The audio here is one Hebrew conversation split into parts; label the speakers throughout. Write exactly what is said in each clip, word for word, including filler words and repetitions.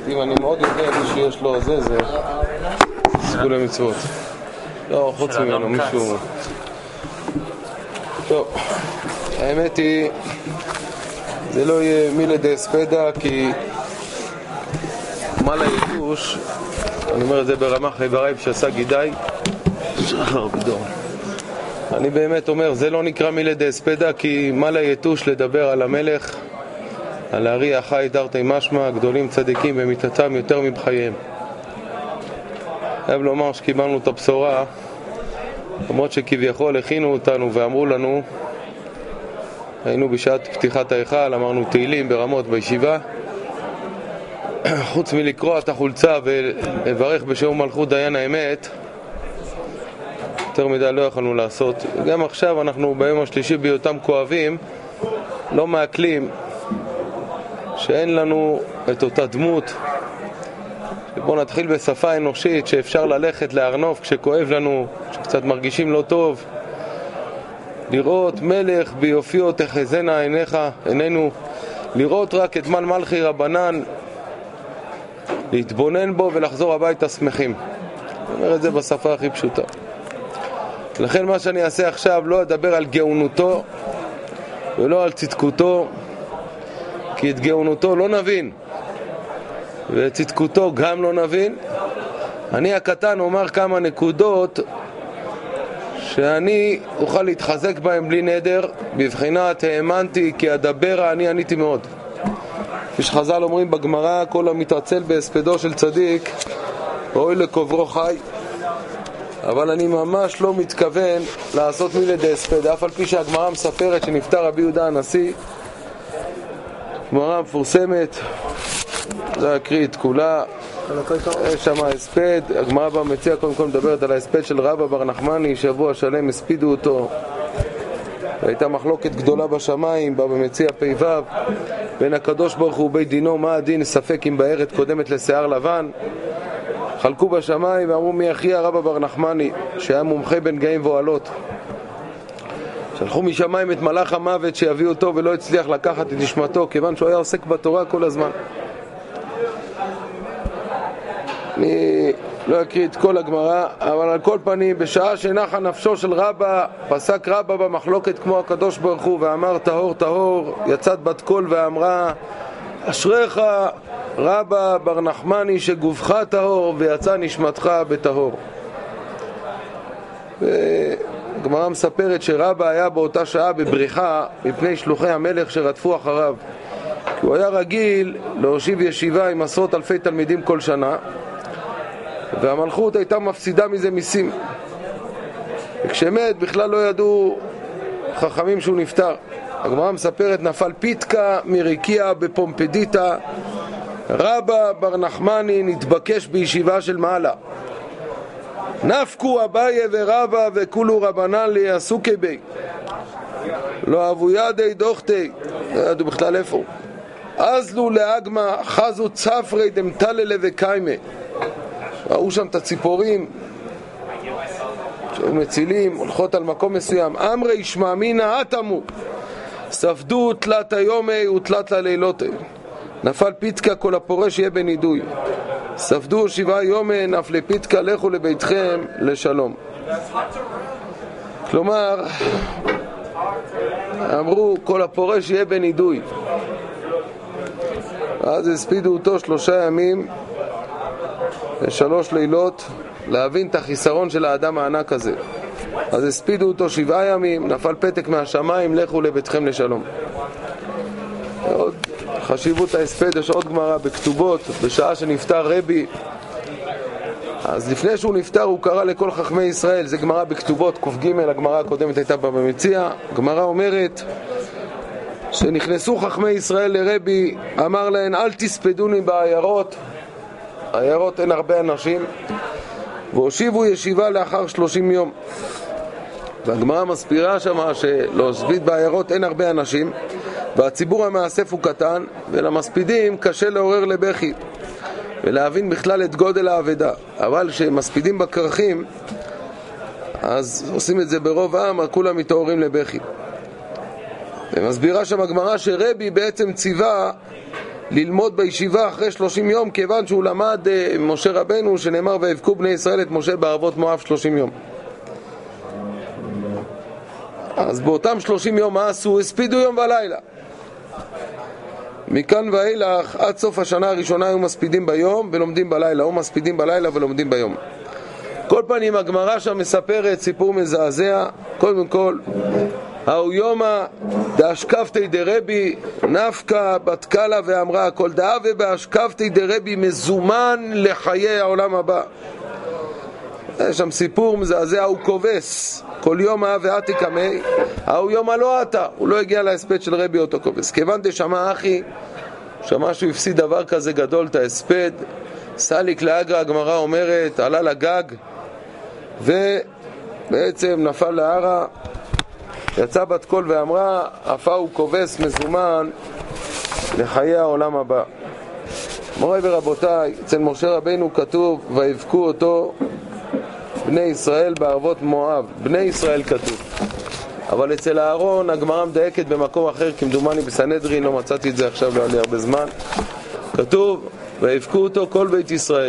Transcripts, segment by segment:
Speaker 1: אם אני מאוד יודע מי שיש לו זה, זה סגול המצוות. לא, חוץ ממנו, מישהו... טוב, האמת היא, זה לא יהיה מילה דאספדה, כי מה ליתוש, אני אומר את זה ברמה חייברייב שעשה גידי, שחר בדור. אני באמת אומר, זה לא נקרא מילה דאספדה, כי מה ליתוש לדבר על המלך, על הארי החי תרתי משמע, גדולים צדיקים במיתתם יותר מבחייהם. חייב לומר שקיבלנו את הבשורה, למרות שכביכול הכינו אותנו ואמרו לנו, היינו בשעת פתיחת ההיכל, אמרנו תהילים ברמות בישיבה, חוץ מלקרוא את החולצה ולברך בשם מלכות דיין האמת, יותר מדי לא יכולנו לעשות. גם עכשיו אנחנו ביום השלישי בהיותם כואבים, לא מעכלים שאין לנו את אותה דמות. בואו נתחיל בשפה אנושית שאפשר ללכת לארנוף כשכואב לנו, כשקצת מרגישים לא טוב, לראות מלך ביופיו תחזינה עיניך, עינינו, לראות רק את מן מלכי רבנן, להתבונן בו ולחזור הביתה שמחים. אני אומר את זה בשפה הכי פשוטה. לכן מה שאני אעשה עכשיו לא אדבר על גאונותו ולא על צדקותו, כי את גאונותו לא נבין ואת צדקותו גם לא נבין. אני הקטן אומר כמה נקודות שאני אוכל להתחזק בהם בלי נדר, בבחינת האמנתי כי אדבר אני עניתי מאוד. יש חז"ל אומרים בגמרא, כל המתעצל בהספדו של צדיק ראוי לקוברו חי. אבל אני ממש לא מתכוון לעשות מילה דאספדה, אף על פי שהגמרא מספרת שנפטר רבי יהודה הנשיא, גמרא מפורסמת, זה אקריא את כולה, יש שם הספד, הגמרא במציע קודם כל מדברת על ההספד של רבא בר נחמני, שבוע שלם הספידו אותו, והייתה מחלוקת גדולה בשמיים, במציע פ"ו, בין הקדוש ברוך הוא ובית דינו, מה הדין, ספק אם בארץ קודמת לשיער לבן, חלקו בשמיים ואמרו מי הכריע? רבא בר נחמני, שהיה מומחה בנגעים ואוהלות. שלחו משמיים את מלאך המוות שיביא אותו ולא הצליח לקחת את נשמתו, כיוון שהוא היה עוסק בתורה כל הזמן. אני לא אקריא את כל הגמרא, אבל על כל פנים, בשעה שנחה נפשו של רבא, פסק רבא במחלוקת כמו הקדוש ברוך הוא ואמר טהור טהור, יצאת בת קול ואמרה אשריך רבא בר נחמני שגופך טהור ויצא נשמתך בטהור. הגמרא מספרת שרבא היה באותה שעה בבריחה מפני שלוחי המלך שרדפו אחריו, כי הוא היה רגיל להושיב ישיבה עם עשרות אלפי תלמידים כל שנה, והמלכות הייתה מפסידה מזה מיסים, וכשמת בכלל לא ידעו חכמים שהוא נפטר. הגמרא מספרת נפל פיתקה מריקיה בפומפדיטה, רבא בר נחמני נתבקש בישיבה של מעלה, נפקו אביי ורבא וכולו רבנן ליעסוקי בי, לא אבו ידי דוכתי, לא ידעו בכלל איפה, אזלו לאגמה חזו צפרי דמתללה וקיימה, ראו שם את הציפורים שהיו מצילים, הולכות על מקום מסוים, אמרי ישמע מינה אטמו, ספדו תלת היומי ותלת ללילות, נפל פיתקה כל הפורש יהיה בנידוי, ספדו שבעה יומי נפלי פיתקה לכו לביתכם לשלום. כלומר, אמרו כל הפורש יהיה בנידוי, אז הספידו אותו שלושה ימים ושלוש לילות להבין את החיסרון של האדם הענק הזה. אז הספידו אותו שבעה ימים, נפל פתק מהשמיים, לכו לביתכם לשלום. עוד חשיבות ההספד, יש עוד גמרא בכתובות, בשעה שנפטר רבי, אז לפני שהוא נפטר הוא קרא לכל חכמי ישראל, זה גמרא בכתובות, ק"ג, הגמרא הקודמת הייתה במציע, גמרא אומרת שנכנסו חכמי ישראל לרבי, אמר להן אל תספדוני בעיירות, העיירות אין הרבה אנשים, והושיבו ישיבה לאחר שלושים יום. והגמרא מסבירה שמה שלהספיד בעיירות אין הרבה אנשים, והציבור המאסף הוא קטן, ולמספידים קשה לעורר לבכי ולהבין בכלל את גודל העבודה. אבל כשמספידים בקרחים אז עושים את זה ברוב העם, כולם מתעוררים לבכי. ומסבירה שם הגמרא שרבי בעצם ציווה ללמוד בישיבה אחרי שלושים יום, כיוון שהוא למד משה רבנו שנאמר ויבכו בני ישראל את משה בערבות מואב שלושים יום. אז באותם שלושים יום מה עשו? הספידו יום ולילה. מכאן ואילך עד סוף השנה הראשונה היו מספידים ביום ולומדים בלילה, או מספידים בלילה ולומדים ביום. כל פנים הגמרא שם מספרת סיפור מזעזע. קודם כל, האו יומא דאשקפתי דרבי נפקא בת קלה ואמרה כל דאבה באשקפתי דרבי מזומן לחיי העולם הבא. יש שם סיפור מזעזע, הוא כובס כל יום אהבה עתי קמי, האו יומא לא עתה, הוא לא הגיע להספד של רבי אותו כובס. כיוון דשמע אחי, שמע שהוא הפסיד דבר כזה גדול את ההספד, סליק לאגרא, הגמרא אומרת, עלה לגג ובעצם נפל להרה, יצא בת קול ואמרה אפה הוא כובס מזומן לחיי העולם הבא. מוריי ורבותיי, אצל משה רבנו כתוב ויבכו אותו בני ישראל בערבות מואב. בני ישראל כתוב, אבל אצל אהרון הגמרא מדייקת במקום אחר, כמדומני בסנהדרין, לא מצאתי את זה עכשיו, לא היה לי הרבה זמן. כתוב ויבכו אותו כל בית ישראל.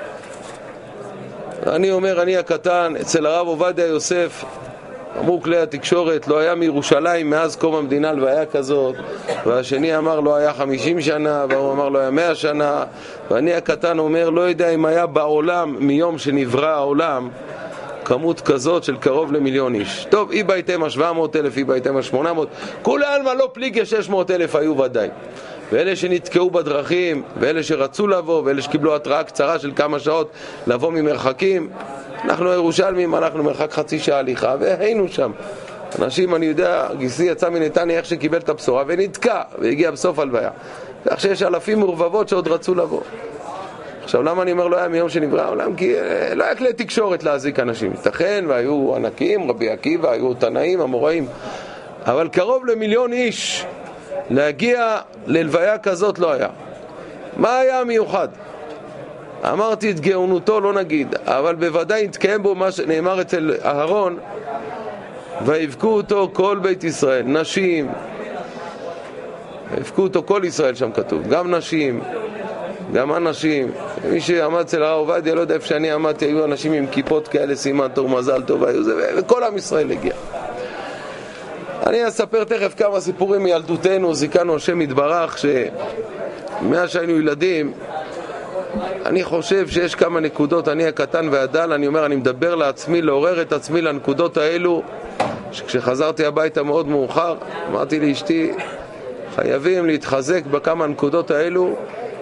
Speaker 1: אני אומר, אני הקטן, אצל הרב עובדיה יוסף אמרו כלי התקשורת, לא היה מירושלים מאז קום המדינה לוויה כזאת, והשני אמר לא היה חמישים שנה, והוא אמר לא היה מאה שנה, ואני הקטן אומר לא יודע אם היה בעולם מיום שנברא העולם כמות כזאת של קרוב למיליון איש. טוב, אי בהתאמה שבע מאות אלף, אי בהתאמה שמונה מאות, כולי עלמא לא פליגי שש מאות אלף היו ודאי. ואלה שנתקעו בדרכים, ואלה שרצו לבוא, ואלה שקיבלו התראה קצרה של כמה שעות לבוא ממרחקים, אנחנו הירושלמים, אנחנו מרחק חצי שעה הליכה, והיינו שם. אנשים, אני יודע, גיסי יצא מנתניה איך שקיבל את הבשורה, ונתקע, והגיע בסוף הלוויה. כך שיש אלפים מורבבות שעוד רצו לבוא. עכשיו, למה אני אומר לא היה מיום שנברא העולם? כי לא היה כלי תקשורת להזיק אנשים. ייתכן, והיו ענקים, רבי עקיבא, היו תנאים, אמוראים. אבל קרוב למיליון איש להגיע ללוויה כזאת לא היה. מה היה המיוחד? אמרתי את גאונותו לא נגיד, אבל בוודאי התקיים בו מה שנאמר אצל אהרון ויבכו אותו כל בית ישראל, נשים, ויבכו אותו כל ישראל, שם כתוב, גם נשים, גם אנשים. מי שעמד אצל הרב עובדיה, לא יודע איפה שאני עמדתי, היו אנשים עם כיפות כאלה, סימן טוב, מזל טוב, וכל עם ישראל הגיע. אני אספר תכף כמה סיפורים מילדותנו, זיכנו השם יתברך, שמאז שהיינו ילדים, אני חושב שיש כמה נקודות, אני הקטן והדל, אני אומר, אני מדבר לעצמי, לעורר את עצמי לנקודות האלו, שכשחזרתי הביתה מאוד מאוחר, אמרתי לאשתי, חייבים להתחזק בכמה נקודות האלו,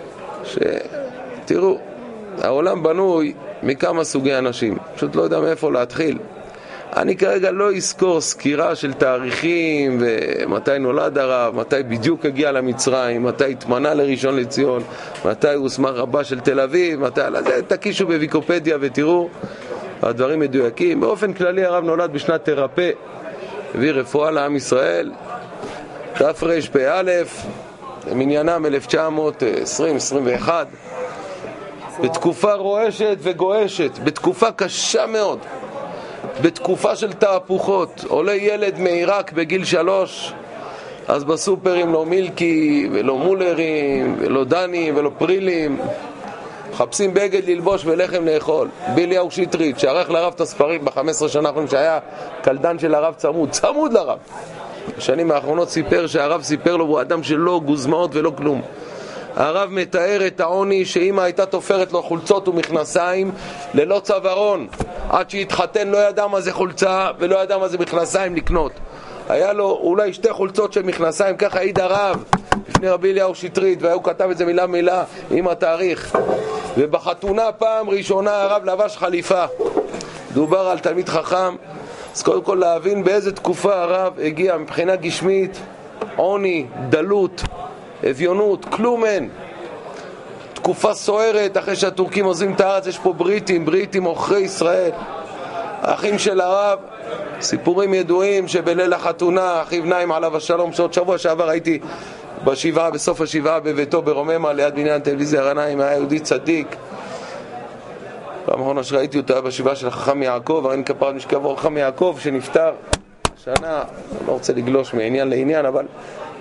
Speaker 1: שתראו, העולם בנוי מכמה סוגי אנשים, פשוט לא יודע מאיפה להתחיל. אני כרגע לא אזכור סקירה של תאריכים ומתי נולד הרב, מתי בדיוק הגיע למצרים, מתי התמנה לראשון לציון, מתי הוא הוסמך רבה של תל אביב, מתי... תקישו בוויקיפדיה ותראו, הדברים מדויקים. באופן כללי הרב נולד בשנת תרפא, הביא רפואה לעם ישראל, תרפ"א, מניינם אלף תשע מאות עשרים עשרים ואחת, בתקופה רועשת וגועשת, בתקופה קשה מאוד, בתקופה של תהפוכות. עולה ילד מעיראק בגיל שלוש, אז בסופרים לא מילקי ולא מולרים ולא דני ולא פרילים, מחפשים בגד ללבוש ולחם לאכול. ביליהו שטרית שערך לרב את הספרים ב-חמש עשרה שנה האחרונות, שהיה קלדן של הרב, צמוד צמוד לרב, בשנים האחרונות סיפר שהרב סיפר לו, הוא אדם שלא גוזמאות ולא כלום. הרב מתאר את העוני שאמא הייתה תופרת לו חולצות ומכנסיים ללא צווארון, עד שהתחתן לא ידע מה זה חולצה ולא ידע מה זה מכנסיים לקנות. היה לו אולי שתי חולצות של מכנסיים, ככה העיד הרב לפני רבי אליהו שטרית, והוא כתב את זה מילה מילה עם התאריך. ובחתונה פעם ראשונה הרב לבש חליפה. דובר על תלמיד חכם. אז קודם כל להבין באיזה תקופה הרב הגיע מבחינה גשמית, עוני, דלות, אביונות, כלום אין. תקופה סוערת, אחרי שהטורקים עוזבים את הארץ, יש פה בריטים, בריטים עוכרי ישראל. האחים של הרב, סיפורים ידועים שבליל החתונה, אחיו נעים עליו השלום, שעוד שבוע שעבר הייתי בשבעה, בסוף השבעה בביתו ברוממה, ליד בניין טלוויזיה רניים, היה יהודי צדיק. פעם אחרונה שראיתי אותו היה בשבעה של חכם יעקב, הרי כפרת משכבו חכם יעקב שנפטר שנה, אני לא רוצה לגלוש מעניין לעניין, אבל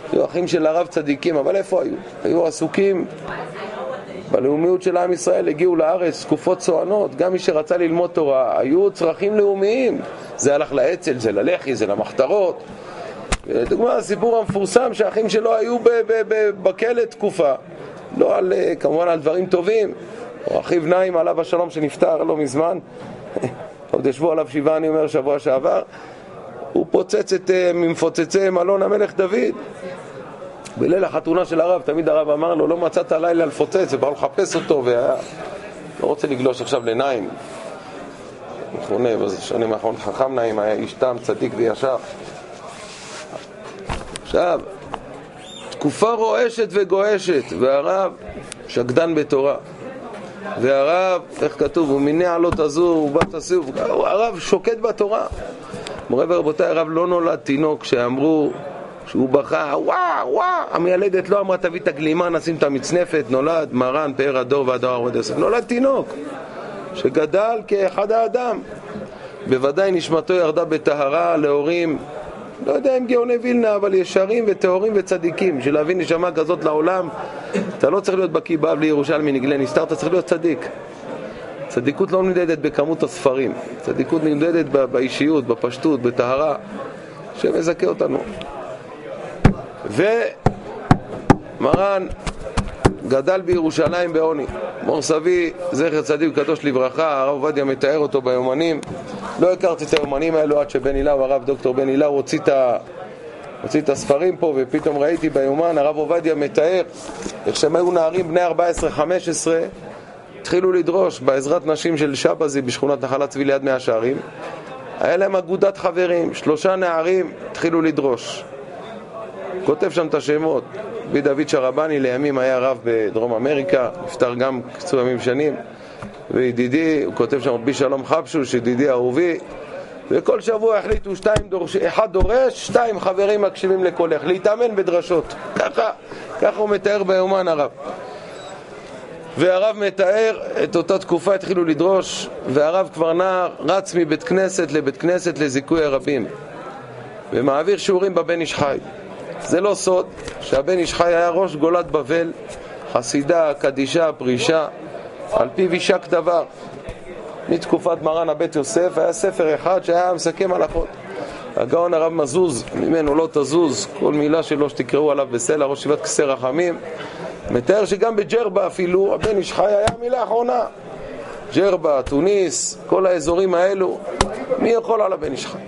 Speaker 1: היו אחים של הרב צדיקים, אבל איפה היו? היו עסוקים בלאומיות של עם ישראל, הגיעו לארץ, תקופות צוענות, גם מי שרצה ללמוד תורה, היו צרכים לאומיים, זה הלך לאצ"ל, זה ללח"י, זה למחתרות. דוגמה, הסיפור המפורסם שהאחים שלו היו בכלא תקופה, לא על, כמובן על דברים טובים. או אחיו נעים עליו השלום שנפטר לא מזמן, עוד ישבו עליו שבעה, אני אומר, שבוע שעבר, הוא פוצץ את ממפוצצי מלון המלך דוד. בליל החתונה של הרב, תמיד הרב אמר לו, לא מצאת הלילה לפוצץ, ובא לחפש אותו, והיה... לא רוצה לגלוש עכשיו לנעים. מכונה, בשנים האחרונות חכם נעים, היה איש תם, צדיק וישר. עכשיו, תקופה רועשת וגועשת, והרב שקדן בתורה. והרב, איך כתוב, הוא מניע לא תזור, הוא בא תסור, הרב שוקד בתורה. מורה ורבותיי, הרב לא נולד תינוק שאמרו שהוא בכה, וואו, וואו, המיילדת לא אמרה תביא את הגלימה, נשים את המצנפת, נולד מרן, פאר הדור והדור עובד יוסף. נולד תינוק שגדל כאחד האדם. בוודאי נשמתו ירדה בטהרה להורים, לא יודע אם גאוני וילנה, אבל ישרים וטהורים וצדיקים. בשביל להבין נשמה כזאת לעולם, אתה לא צריך להיות בקיא באב לירושלמי נגלה נסתר, אתה צריך להיות צדיק. צדיקות לא נמדדת בכמות הספרים, צדיקות נמדדת באישיות, בפשטות, בטהרה, שמזכה אותנו. ומרן גדל בירושלים בעוני. מור סבי, זכר צדיק וקדוש לברכה, הרב עובדיה מתאר אותו ביומנים. לא הכרתי את היומנים האלו עד שבן אילאו, הרב דוקטור בן אילאו, הוציא את ה... הוציא את הספרים פה, ופתאום ראיתי ביומן, הרב עובדיה מתאר איך שהם היו נערים בני ארבע עשרה חמש עשרה, התחילו לדרוש בעזרת נשים של שבזי בשכונת נחלת צבי ליד מאה שערים. היה להם אגודת חברים, שלושה נערים התחילו לדרוש. כותב שם את השמות. רבי דוד שרבני לימים היה רב בדרום אמריקה, נפטר גם קצו ימים שנים, וידידי, הוא כותב שם רבי שלום חבשוש, ידידי אהובי, וכל שבוע החליטו שתיים דורש, אחד דורש, שתיים חברים מקשיבים לקולך, להתאמן בדרשות. ככה, ככה הוא מתאר ביומן הרב. והרב מתאר את אותה תקופה התחילו לדרוש, והרב כבר נער רץ מבית כנסת לבית כנסת לזיכוי הרבים, ומעביר שיעורים בבן איש חי. זה לא סוד שהבן איש חי היה ראש גולת בבל, חסידה, קדישה, פרישה, על פיו יישק דבר. מתקופת מרן הבית יוסף היה ספר אחד שהיה מסכם הלכות. הגאון הרב מזוז, ממנו לא תזוז, כל מילה שלו שתקראו עליו בסלע, ראש ישיבת כסא רחמים, מתאר שגם בג'רבה אפילו הבן איש חי היה מילה אחרונה. ג'רבה, טוניס, כל האזורים האלו, מי יכול על הבן איש חי?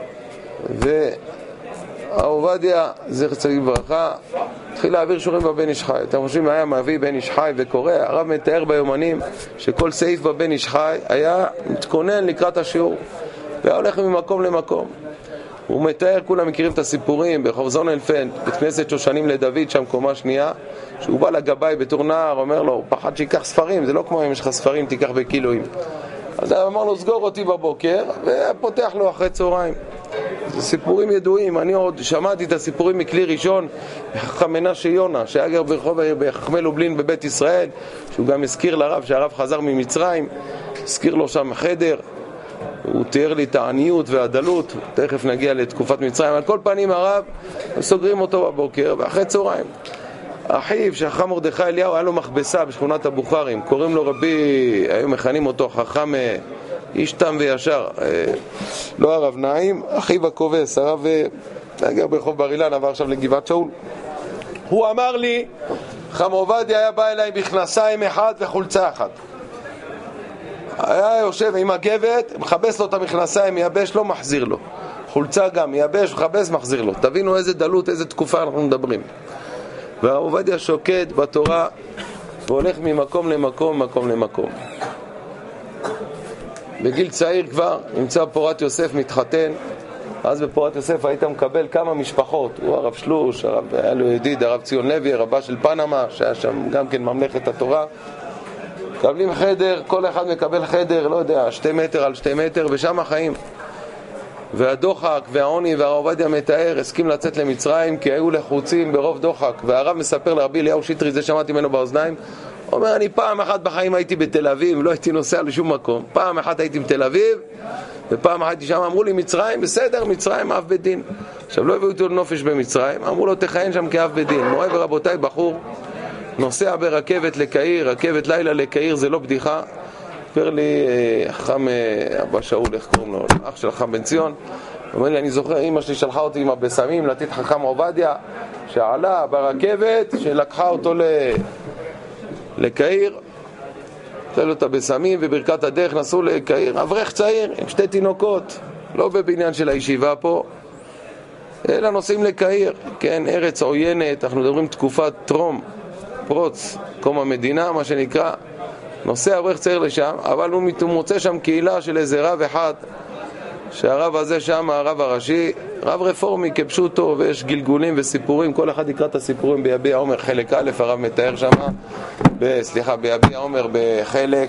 Speaker 1: והעובדיה, זכר צדיק לברכה, התחיל להעביר שיעורים בבן איש חי. אתם חושבים היה מביא בן איש חי וקורא? הרב מתאר ביומנים שכל סעיף בבן איש חי היה מתכונן לקראת השיעור והיה הולך ממקום למקום. הוא מתאר, כולם מכירים את הסיפורים ברחוב זונלפלד, בית כנסת שושנים לדוד, שם קומה שנייה, שהוא בא לגבאי בתור נער, אומר לו, הוא פחד שיקח ספרים, זה לא כמו אם יש לך ספרים תיקח בקילואים. אז הוא אמר לו, סגור אותי בבוקר, ופותח לו אחרי צהריים. זה סיפורים ידועים. אני עוד שמעתי את הסיפורים מכלי ראשון, חכם מנשה יונה, שהיה גר ברחוב בחכמי לובלין בבית ישראל, שהוא גם הזכיר לרב שהרב חזר ממצרים, הזכיר לו שם חדר, הוא תיאר לי את העניות והדלות, תכף נגיע לתקופת מצרים. על כל פנים הרב, סוגרים אותו בבוקר ואחרי צהריים. אחיו שחכם מרדכי אליהו היה לו מכבסה בשכונת הבוכרים, קוראים לו רבי, היו מכנים אותו חכם איש תם וישר, לא הרב נעים, אחיו הכובס, הרב גר ברחוב בר אילן, עבר עכשיו לגבעת שאול. הוא אמר לי, חכם עובדיה היה בא אליי בכנסיים אחד וחולצה אחת, היה יושב עם הגבת, מחבס לו את המכנסיים, מייבש לו, מחזיר לו, חולצה גם, מייבש, מחבס, מחזיר לו. תבינו איזה דלות, איזה תקופה אנחנו מדברים. והרב עובדיה שוקד בתורה והולך ממקום למקום, מקום למקום. בגיל צעיר כבר נמצא פורת יוסף, מתחתן. אז בפורת יוסף היית מקבל כמה משפחות, הוא הרב שלוש, הרב, היה לו ידיד הרב ציון לוי, רבה של פנמה, שהיה שם גם כן ממלכת התורה. מקבלים חדר, כל אחד מקבל חדר, לא יודע, שתי מטר על שתי מטר, ושם החיים. והדוחק והעוני, והרב עובדיה מתאר, הסכים לצאת למצרים כי היו לחוצים ברוב דוחק. והרב מספר לרבי אליהו שטרי, זה שמעתי ממנו באוזניים, אומר, אני פעם אחת בחיים הייתי בתל אביב, לא הייתי נוסע לשום מקום. פעם אחת הייתי בתל אביב, ופעם אחת הייתי שם, אמרו לי, מצרים, בסדר, מצרים אב בית דין. עכשיו, לא הביאו אותו לנופש במצרים, אמרו לו, תכהן שם כאב בית דין. מורי ורבותיי, בחור נוסע ברכבת לקהיר, רכבת לילה לקהיר, זה לא בדיחה. סיפר לי חכם אבא שאול, איך קוראים לו, אח של חכם בן ציון, אומר לי, אני זוכר, אמא שלי שלחה אותי עם הבשמים לתת חכם עובדיה, שעלה ברכבת, שלקחה אותו לקהיר, נתן לו את הבשמים, וברכת הדרך נסעו לקהיר, אברך צעיר עם שתי תינוקות, לא בבניין של הישיבה פה, אלא נוסעים לקהיר, כן, ארץ עוינת, אנחנו מדברים תקופת טרום, פרוץ, קום המדינה, מה שנקרא, נוסע אברך צעיר לשם, אבל הוא מוצא שם קהילה של איזה רב אחד, שהרב הזה שם, הרב הראשי, רב רפורמי כפשוטו, ויש גלגולים וסיפורים, כל אחד יקרא את הסיפורים ביביע עומר חלק א', הרב מתאר שם, ב, סליחה, ביביע עומר בחלק,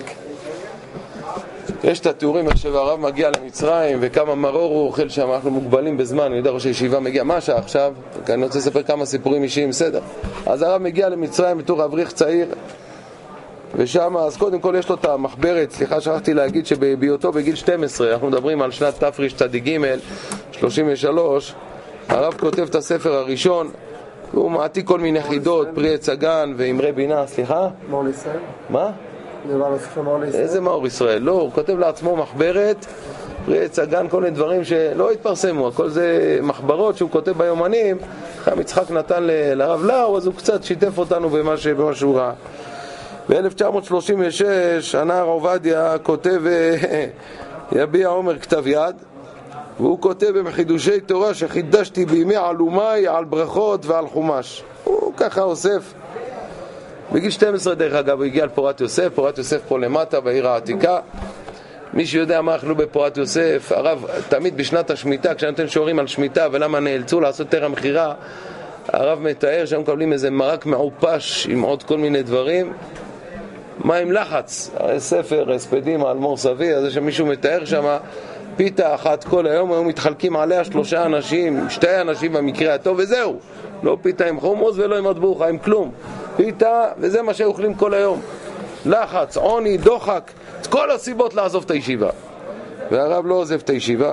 Speaker 1: יש את התיאורים איך שהרב מגיע למצרים, וכמה מרור הוא אוכל שם, אנחנו מוגבלים בזמן, אני יודע ראש הישיבה מגיע, מה שעה עכשיו? אני רוצה לספר כמה סיפורים אישיים, בסדר. אז הרב מגיע למצרים בתור אברך צעיר, ושם, אז קודם כל יש לו את המחברת, סליחה שכחתי להגיד שבהיותו בגיל שתים עשרה, אנחנו מדברים על שנת תפריש צדיק ג' שלושים ושלוש, הרב כותב את הספר הראשון, והוא מעתיק כל מיני חידות, פרי עץ הגן ואמרי בינה, סליחה?
Speaker 2: מאור לישראל?
Speaker 1: מה?
Speaker 2: דבר לספר מאור לישראל?
Speaker 1: איזה מאור ישראל? לא, הוא כותב לעצמו מחברת, פרי עץ הגן, כל מיני דברים שלא התפרסמו, הכל זה מחברות שהוא כותב ביומנים, חיים יצחק נתן לרב לאו, אז הוא קצת שיתף אותנו במה שהוא ראה. ב-אלף תשע מאות שלושים ושש הנער עובדיה כותב יביע עומר כתב יד, והוא כותב בחידושי תורה שחידשתי בימי עלומי על ברכות ועל חומש. הוא ככה אוסף. בגיל שתים עשרה דרך אגב הוא הגיע על פורת יוסף, פורת יוסף פה למטה בעיר העתיקה. מי שיודע מה אכלו בפורת יוסף, הרב תמיד בשנת השמיטה, כשנותן שיעורים על שמיטה ולמה נאלצו לעשות טרם מחירה, הרב מתאר שהם מקבלים איזה מרק מעופש עם עוד כל מיני דברים, מה עם לחץ, ספר הספדים על מור סבי, אז שמישהו מתאר שם פיתה אחת כל היום, היו מתחלקים עליה שלושה אנשים, שתי אנשים במקרה הטוב, וזהו, לא פיתה עם חומוס ולא עם מטבוחה, עם כלום, פיתה, וזה מה שאוכלים כל היום, לחץ, עוני, דוחק, את כל הסיבות לעזוב את הישיבה, והרב לא עוזב את הישיבה,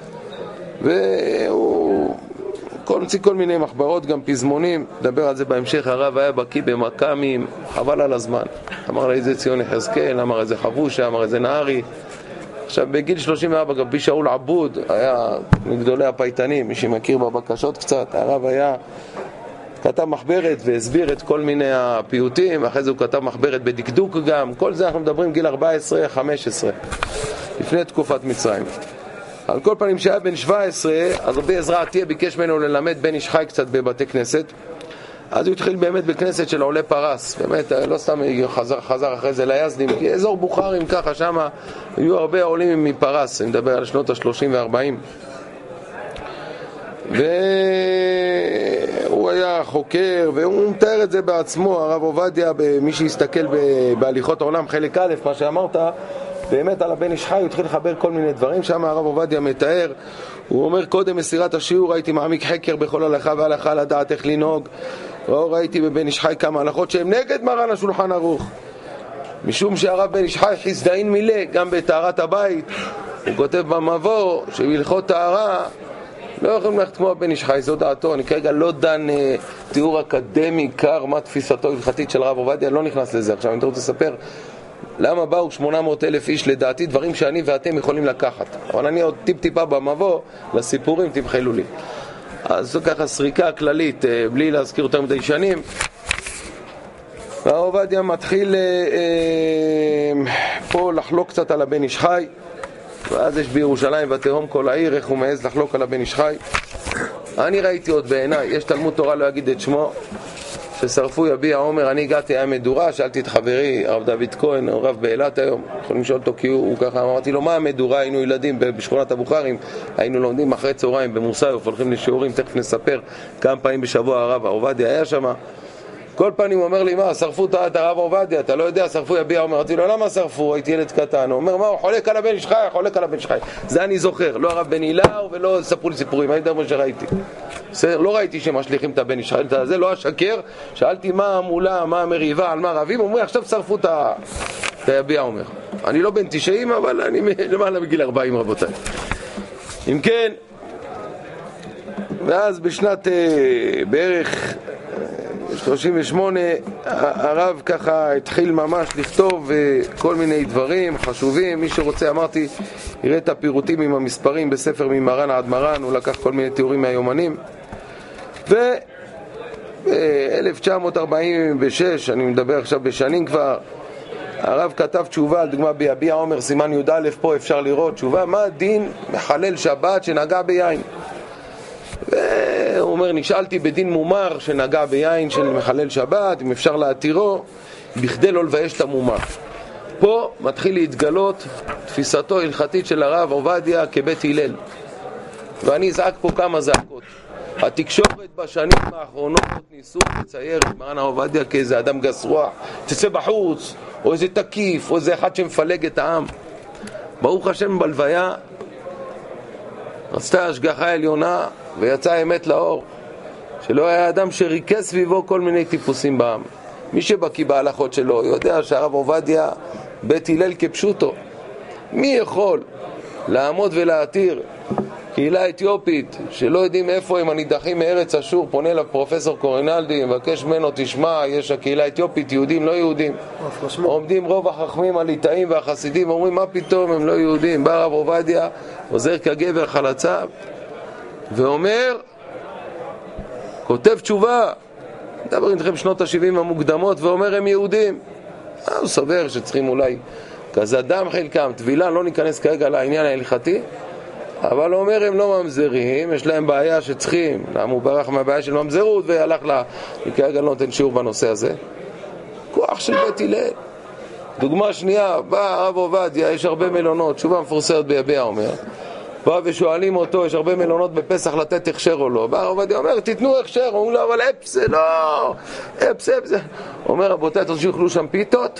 Speaker 1: והוא כל נוציא כל מיני מחברות, גם פזמונים, נדבר על זה בהמשך. הרב היה בקיא במקמים, חבל על הזמן, אמר לי איזה ציון יחזקאל, אמר איזה חבושה, אמר איזה נהרי. עכשיו בגיל שלושים וארבע גם בי שאול עבוד היה מגדולי הפייטנים, מי שמכיר בבקשות קצת, הרב היה כתב מחברת והסביר את כל מיני הפיוטים, אחרי זה הוא כתב מחברת בדקדוק גם, כל זה אנחנו מדברים גיל ארבע עשרה חמש עשרה לפני תקופת מצרים. על כל פנים שהיה בן שבע עשרה, אז רבי עזרא עטיה ביקש ממנו ללמד בן איש חי קצת בבתי כנסת, אז הוא התחיל באמת בכנסת של עולי פרס, באמת לא סתם חזר, חזר אחרי זה ליזדים, כי אזור בוכרים ככה, שם היו הרבה עולים מפרס, אני מדבר על שנות ה-שלושים וה-ארבעים, והוא היה חוקר, והוא מתאר את זה בעצמו, הרב עובדיה, מי שיסתכל בהליכות העולם חלק א', מה שאמרת, באמת על הבן איש חי, הוא התחיל לחבר כל מיני דברים, שם הרב עובדיה מתאר, הוא אומר קודם מסירת השיעור הייתי מעמיק חקר בכל הלכה והלכה לדעת איך לנהוג, לא ראיתי בבן איש חי כמה הלכות שהם נגד מרן השולחן ערוך, משום שהרב בן איש חי חיסדאין מילא גם בטהרת הבית, הוא כותב במבוא שבהלכות טהרה לא יכולים ללכת כמו הבן איש חי, זו דעתו. אני כרגע לא דן אה, תיאור אקדמי קר מה תפיסתו הלכתית של הרב עובדיה, לא נכנס לזה. עכשיו אני רוצה לספר למה באו שמונה מאות אלף איש, לדעתי דברים שאני ואתם יכולים לקחת, אבל אני עוד טיפ טיפה במבוא לסיפורים, תמחלו לי. אז זו ככה סריקה כללית, בלי להזכיר יותר מדי שנים. הרב עובדיה מתחיל אה, אה, פה לחלוק קצת על הבן איש חי, ואז יש בירושלים ותהום כל העיר, איך הוא מעז לחלוק על הבן איש חי. אני ראיתי עוד בעיניי, יש תלמוד תורה לא אגיד את שמו, ששרפו יביע עומר, אני הגעתי היה מדורה, שאלתי את חברי הרב דוד כהן, הוא רב באילת היום, יכולים לשאול אותו כי הוא, הוא ככה, אמרתי לו מה המדורה, היינו ילדים בשכונת הבוכרים, היינו לומדים אחרי צהריים במוסאיוף, הולכים לשיעורים, תכף נספר כמה פעמים בשבוע הרב עובדיה היה שם, כל פנים הוא אומר לי, מה, שרפו את הרב עובדיה, אתה לא יודע, שרפו יביע עומר. אמרתי לו, למה שרפו? הייתי ילד קטן. הוא אומר, מה, הוא חולק על הבן איש חי, חולק על הבן איש חי. זה אני זוכר, לא הרב בן הילאו ולא ספרו לי סיפורים, אני דבר שראיתי. לא ראיתי שמשליכים את הבן איש חי, זה לא אשקר. שאלתי מה המולה, מה המריבה, על מה רבים, אומרים, עכשיו שרפו את היביע עומר. אני לא בן תשעים, אבל אני למעלה בגיל ארבעים, רבותיי. אם כן, ואז בשנת בערך שלושים ושמונה הרב ככה התחיל ממש לכתוב כל מיני דברים חשובים. מי שרוצה, אמרתי, יראה את הפירוטים עם המספרים בספר ממרן עד מרן, הוא לקח כל מיני תיאורים מהיומנים. ב-אלף תשע מאות ארבעים ושש, אני מדבר עכשיו בשנים כבר, הרב כתב תשובה, לדוגמה ביביע עומר סימן י' א', פה אפשר לראות תשובה, מה הדין מחלל שבת שנגע ביין. והוא אומר, נשאלתי בדין מומר שנגע ביין של מחלל שבת, אם אפשר להתירו, בכדי לא לבייש את המומר. פה מתחיל להתגלות תפיסתו הלכתית של הרב עובדיה כבית הלל. ואני אזעק פה כמה זעקות. התקשורת בשנים האחרונות ניסו לצייר את מרן עובדיה כאיזה אדם גס רוח, תצא בחוץ, או איזה תקיף, או איזה אחד שמפלג את העם. ברוך השם, בלוויה רצתה השגחה עליונה ויצא האמת לאור, שלא היה אדם שריכז סביבו כל מיני טיפוסים בעם. מי שבקי בהלכות שלו יודע שהרב עובדיה בית הלל כפשוטו. מי יכול לעמוד ולהתיר קהילה אתיופית שלא יודעים איפה הם הנידחים מארץ אשור, פונה לפרופסור קורינלדי, מבקש ממנו, תשמע, יש הקהילה האתיופית, יהודים לא יהודים. עומדים רוב החכמים הליטאים והחסידים, אומרים, מה פתאום הם לא יהודים? בא הרב עובדיה, עוזר כגבר חלציו ואומר, כותב תשובה, מדבר איתכם שנות ה-שבעים המוקדמות, ואומר הם יהודים. הוא סובר שצריכים אולי כזה דם חלקם, תבילה, לא ניכנס כרגע לעניין ההלכתי, אבל הוא אומר הם לא ממזרים, יש להם בעיה שצריכים, למה הוא ברח מהבעיה של ממזרות והלך לה, כרגע לא נותן שיעור בנושא הזה. כוח של בית הלל. דוגמה שנייה, בא הרב עובדיה, יש הרבה מלונות, תשובה מפורסמת ביביע עומר, בא ושואלים אותו, יש הרבה מלונות בפסח לתת הכשר או לא. בא הרב עובדיה אומר, תתנו הכשר. הוא אומר, אבל אפס זה לא, אפס אפס זה. הוא אומר, רבותיי, אתה רוצה שיאכלו שם פיתות?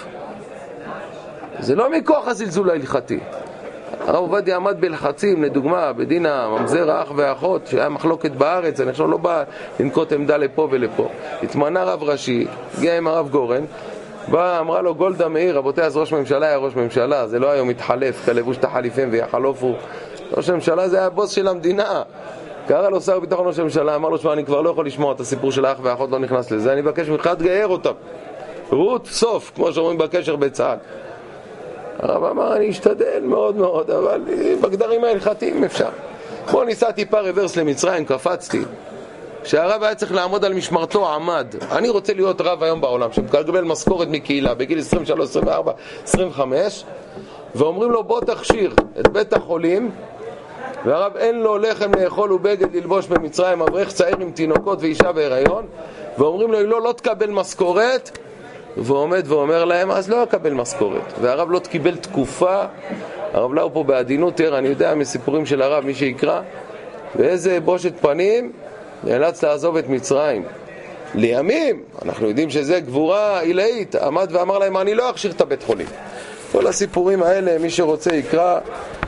Speaker 1: זה לא מכוח הזלזול ההלכתי. הרב עובדיה עמד בלחצים, לדוגמה, בדין הממזר האח והאחות, שהיה מחלוקת בארץ, אני עכשיו לא בא לנקוט עמדה לפה ולפה. התמנה רב ראשי, הגיע עם הרב גורן, בא, אמרה לו גולדה מאיר, רבותיי, אז ראש ממשלה היה ראש ממשלה, זה לא היום מתחלף, כלבוש תחליפים ויחלופו. ראש הממשלה זה היה הבוס של המדינה. קרא לו שר ביטחון ראש הממשלה, אמר לו, שמה, אני כבר לא יכול לשמוע את הסיפור של האח והאחות, לא נכנס לזה, אני מבקש ממך תגייר אותם. רות סוף, כמו שאומרים בקשר בצה"ל. הרב אמר, אני אשתדל מאוד מאוד, אבל בגדרים ההלכתיים אפשר. בוא ניסה טיפה רוורס למצרים, קפצתי. כשהרב היה צריך לעמוד על משמרתו, עמד. אני רוצה להיות רב היום בעולם, שמקבל משכורת מקהילה, בגיל עשרים ושלוש, עשרים וארבע, עשרים וחמש, ואומרים לו, בוא תכשיר את בית החולים, והרב אין לו לחם לאכול ובגד ללבוש במצרים, אברך צעיר עם תינוקות ואישה בהיריון, ואומרים לו, לא, לא תקבל משכורת, ועומד ואומר להם, אז לא אקבל משכורת. והרב לא תקיבל תקופה, הרב לא פה בעדינות, תראה, אני יודע מסיפורים של הרב, מי שיקרא, ואיזה בושת פנים, נאלץ לעזוב את מצרים. לימים, אנחנו יודעים שזה גבורה עילאית, עמד ואמר להם, אני לא אכשיר את הבית חולים. כל הסיפורים האלה, מי שרוצה יקרא,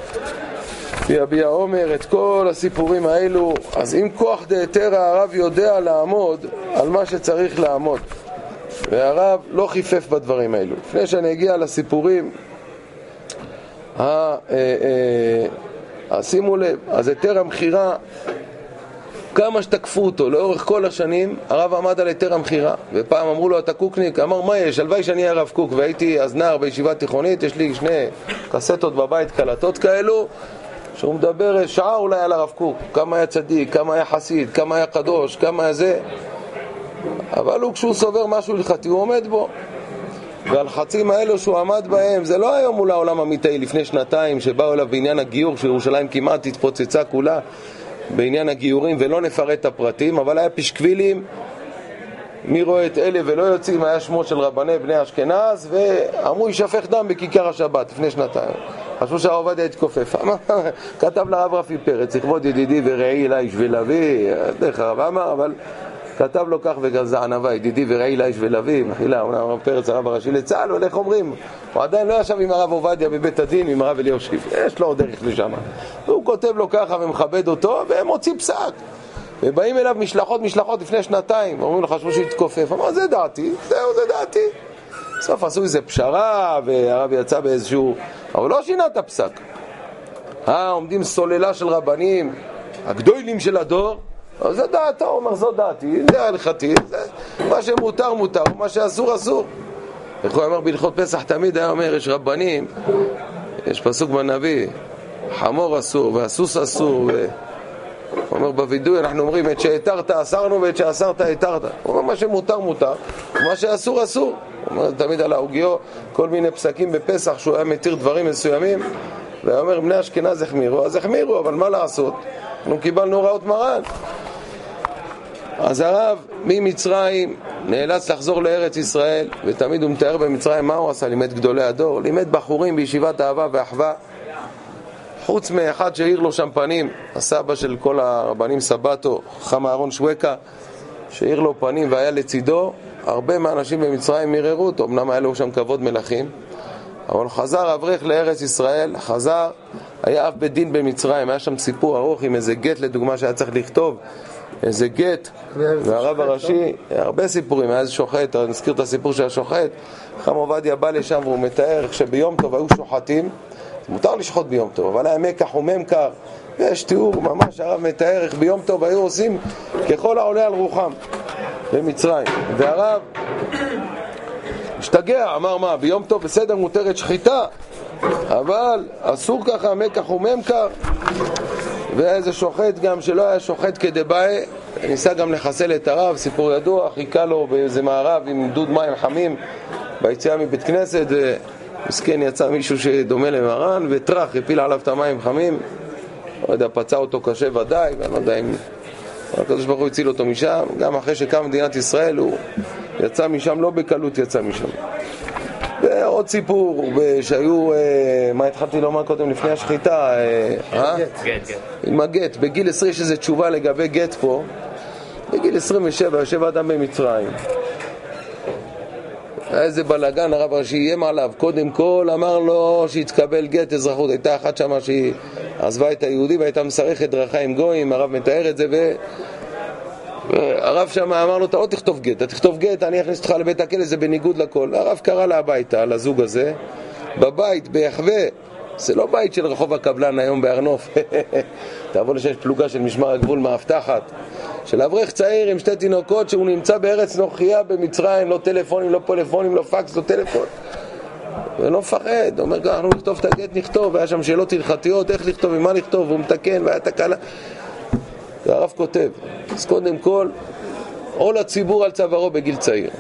Speaker 1: ביביע עומר, את כל הסיפורים האלו. אז עם כוח דהיתרא הרב יודע לעמוד על מה שצריך לעמוד. והרב לא חיפף בדברים האלו. לפני שאני אגיע לסיפורים, שימו לב, אז היתר המחירה, כמה שתקפו אותו לאורך כל השנים, הרב עמד על היתר המחירה. ופעם אמרו לו, אתה קוקניק? אמר, מה יש? הלוואי שאני אהיה רב קוק. והייתי אז נער בישיבה תיכונית, יש לי שני קסטות בבית, קלטות כאלו, שהוא מדבר שעה אולי על הרב קוק, כמה היה צדיק, כמה היה חסיד, כמה היה קדוש, כמה היה זה. אבל הוא, כשהוא סובר משהו הלכתי, הוא עומד בו. והלחצים האלו שהוא עמד בהם, זה לא היום מול העולם המיטאי לפני שנתיים, שבאו אליו בעניין הגיור, שירושלים כמעט התפוצצה כולה בעניין הגיורים, ולא נפרט את הפרטים, אבל היה פשקבילים, מי רואה את אלה ולא יוצאים, היה שמו של רבני בני אשכנז, ואמרו ישפך דם בכיכר השבת לפני שנתיים. חשבו שהרב עובדיה התכופף. כתב לרב רפי פרץ, לכבוד ידידי ורעי אליי שביל אבי, דרך הרב אמר, אבל כתב לו כך וגזע ענווה, ידידי ורעי לאיש ולוי, מחילה, אומנם הרב פרץ הרב הראשי לצה"ל, אבל איך אומרים? הוא עדיין לא ישב עם הרב עובדיה בבית הדין, עם הרב אלישיב, יש לו עוד דרך לשם. והוא כותב לו ככה ומכבד אותו, והם מוציא פסק. ובאים אליו משלחות משלחות לפני שנתיים, אומרים לו חשבו שיתכופף, אמר זה דעתי, זהו זה דעתי. בסוף עשו איזה פשרה, והרב יצא באיזשהו, אבל לא שינה את הפסק. אה, עומדים סוללה של רבנים, הגדולים של הדור, אז זה דעתו, הוא אומר, זו דעתי, זה הלכתי, זה, מה שמותר מותר, מה שאסור אסור. איך הוא אומר בהלכות פסח תמיד היה אומר, יש רבנים, יש פסוק בנביא, חמור אסור והסוס אסור, ו... הוא אומר בוידוי, אנחנו אומרים, את שהתרת אסרנו ואת שאסרת התרת. הוא אומר, מה שמותר מותר, ומה שאסור אסור. הוא אומר תמיד על ההוגיו, כל מיני פסקים בפסח שהוא היה מתיר דברים מסוימים, והוא אומר, בני אשכנז החמירו, אז החמירו, אבל מה לעשות? אנחנו קיבלנו הוראות מרן. אז הרב ממצרים נאלץ לחזור לארץ ישראל, ותמיד הוא מתאר במצרים מה הוא עשה, לימד גדולי הדור, לימד בחורים בישיבת אהבה ואחווה, חוץ מאחד שהעיר לו שם פנים, הסבא של כל הרבנים סבתו, חם אהרון שווקה, שהעיר לו פנים והיה לצידו, הרבה מהאנשים במצרים מיררו אותו, אמנם היה לו שם כבוד מלכים, אבל חזר אברך לארץ ישראל, חזר, היה אף בית דין במצרים, היה שם סיפור ארוך עם איזה גט לדוגמה שהיה צריך לכתוב, איזה גט, והרב הראשי, הרבה סיפורים, היה איזה שוחט, נזכיר את הסיפור של השוחט, חם עובדיה בא לשם והוא מתאר שביום טוב היו שוחטים, מותר לשחוט ביום טוב, אבל היה מקח וממכר, יש תיאור ממש, הרב מתאר איך ביום טוב היו עושים ככל העולה על רוחם במצרים, והרב השתגע, אמר מה, ביום טוב בסדר מותרת שחיטה, אבל אסור ככה מקח וממכר. ואיזה שוחט גם שלא היה שוחט כדבעי, ניסה גם לחסל את הרב, סיפור ידוע, חיכה לו באיזה מערב עם דוד מים חמים ביציאה מבית כנסת, ומסכן יצא מישהו שדומה למרן וטרח, הפיל עליו את המים חמים, לא יודע, פצע אותו קשה ודאי, ואני לא יודע אם הקדוש ברוך הוא הציל אותו משם. גם אחרי שקם מדינת ישראל הוא יצא משם, לא בקלות יצא משם. ועוד סיפור שהיו, מה התחלתי לומר קודם לפני השחיטה, עם הגט, בגיל עשרים יש איזו תשובה לגבי גט פה, בגיל עשרים ושבע יושב אדם במצרים, היה איזה בלגן, הרב הראשי איים עליו, קודם כל אמר לו שיתקבל גט אזרחות, הייתה אחת שמה שהיא עזבה את היהודי והייתה מסרכת דרכה עם גויים, הרב מתאר את זה, ו... הרב שם אמר לו, אתה לא תכתוב גט, אתה תכתוב גט, אני אכניס אותך לבית הכלא, זה בניגוד לכל. הרב קרא לה הביתה, לזוג הזה, בבית, ביחווה, זה לא בית של רחוב הקבלן היום בארנוף, תעבור לשש פלוגה של משמר הגבול מאבטחת, של אברך צעיר עם שתי תינוקות שהוא נמצא בארץ נוחיה במצרים, לא טלפונים, לא פולפונים, לא פקס, לא טלפון, ולא מפחד, הוא אומר, אנחנו נכתוב את הגט, נכתוב, והיה שם שאלות הלכתיות, איך לכתוב, ומה לכתוב, והוא מתקן, והיה תקלה. והרב כותב, אז קודם כל, עול הציבור על צווארו בגיל צעיר.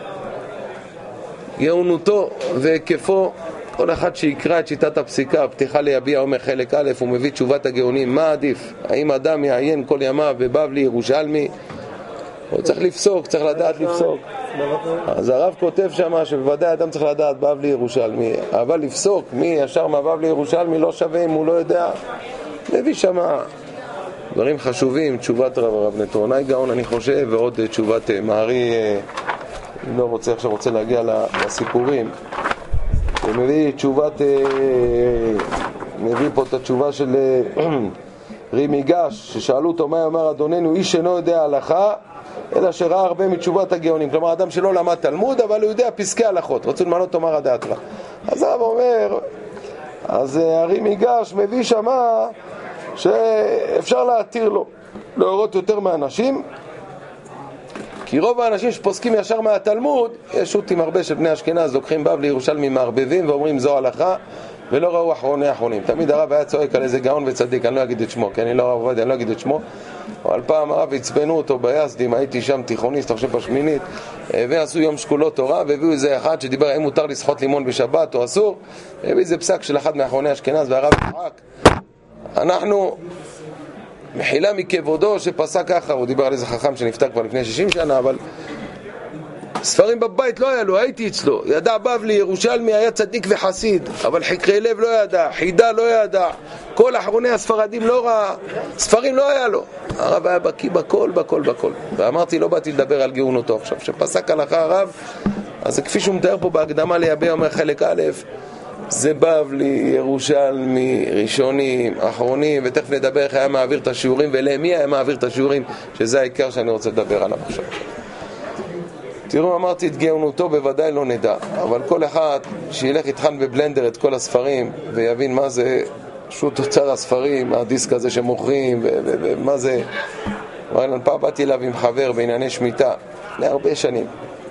Speaker 1: גאונותו והיקפו, כל אחד שיקרא את שיטת הפסיקה, פתיחה ליביע אומר חלק א', הוא מביא תשובת הגאונים, מה עדיף? האם אדם יעיין כל ימיו ובבלי ירושלמי? הוא צריך לפסוק, צריך לדעת לפסוק. אז הרב כותב שמה שבוודאי אדם צריך לדעת בבלי ירושלמי, אבל לפסוק מי ישר מהבבלי ירושלמי לא שווה אם הוא לא יודע. מביא שמה דברים חשובים, תשובת רב, רב נטרונאי גאון אני חושב, ועוד תשובת מהרי, אני לא רוצה עכשיו רוצה להגיע לסיפורים, הוא מביא תשובת, מביא פה את התשובה של רימי גש, ששאלו אותו מה אומר אדוננו, איש אינו יודע הלכה אלא שראה הרבה מתשובת הגאונים, כלומר אדם שלא למד תלמוד אבל הוא יודע פסקי הלכות, רצו למנות תאמר הדעת לה. אז הרב אומר, אז רימי גש מביא שמה שאפשר להתיר לו להורות יותר מאנשים, כי רוב האנשים שפוסקים ישר מהתלמוד, יש שותים הרבה של בני אשכנז, לוקחים בבלי ירושלמי מערבבים ואומרים זו הלכה ולא ראו אחרוני אחרונים. תמיד הרב היה צועק על איזה גאון וצדיק, אני לא אגיד את שמו, כי אני לא רב עובדיה, אני לא אגיד את שמו, אבל פעם הרב הצבנו אותו ביסדים, הייתי שם תיכוניסט, עכשיו בשמינית, ועשו יום שקולות תורה, והביאו איזה אחד שדיבר האם מותר לשחות לימון בשבת או אסור, והביא איזה פסק של אחד מאחרוני אשכנז, והרב צעק, אנחנו מחילה מכבודו שפסק ככה, הוא דיבר על איזה חכם שנפטר כבר לפני שישים שנה, אבל ספרים בבית לא היה לו, הייתי אצלו. ידע בבלי, ירושלמי, היה צדיק וחסיד, אבל חקרי לב לא ידע, חידה לא ידע, כל אחרוני הספרדים לא ראה, ספרים לא היה לו. הרב היה בקיא בכל, בכל, בכל. ואמרתי, לא באתי לדבר על גאונותו עכשיו. שפסק הלכה הרב, אז כפי שהוא מתאר פה בהקדמה ליבי, אומר חלק א', זה בבלי, ירושלמי, ראשונים, אחרונים, ותכף נדבר איך היה מעביר את השיעורים, ולמי היה מעביר את השיעורים, שזה העיקר שאני רוצה לדבר עליו עכשיו. תראו, אמרתי את גאונותו בוודאי לא נדע, אבל כל אחד שילך יתחן בבלנדר את כל הספרים ויבין מה זה פשוט תוצר הספרים, הדיסק הזה שמוכרים ומה זה. פעם באתי אליו עם חבר בענייני שמיטה להרבה שנים,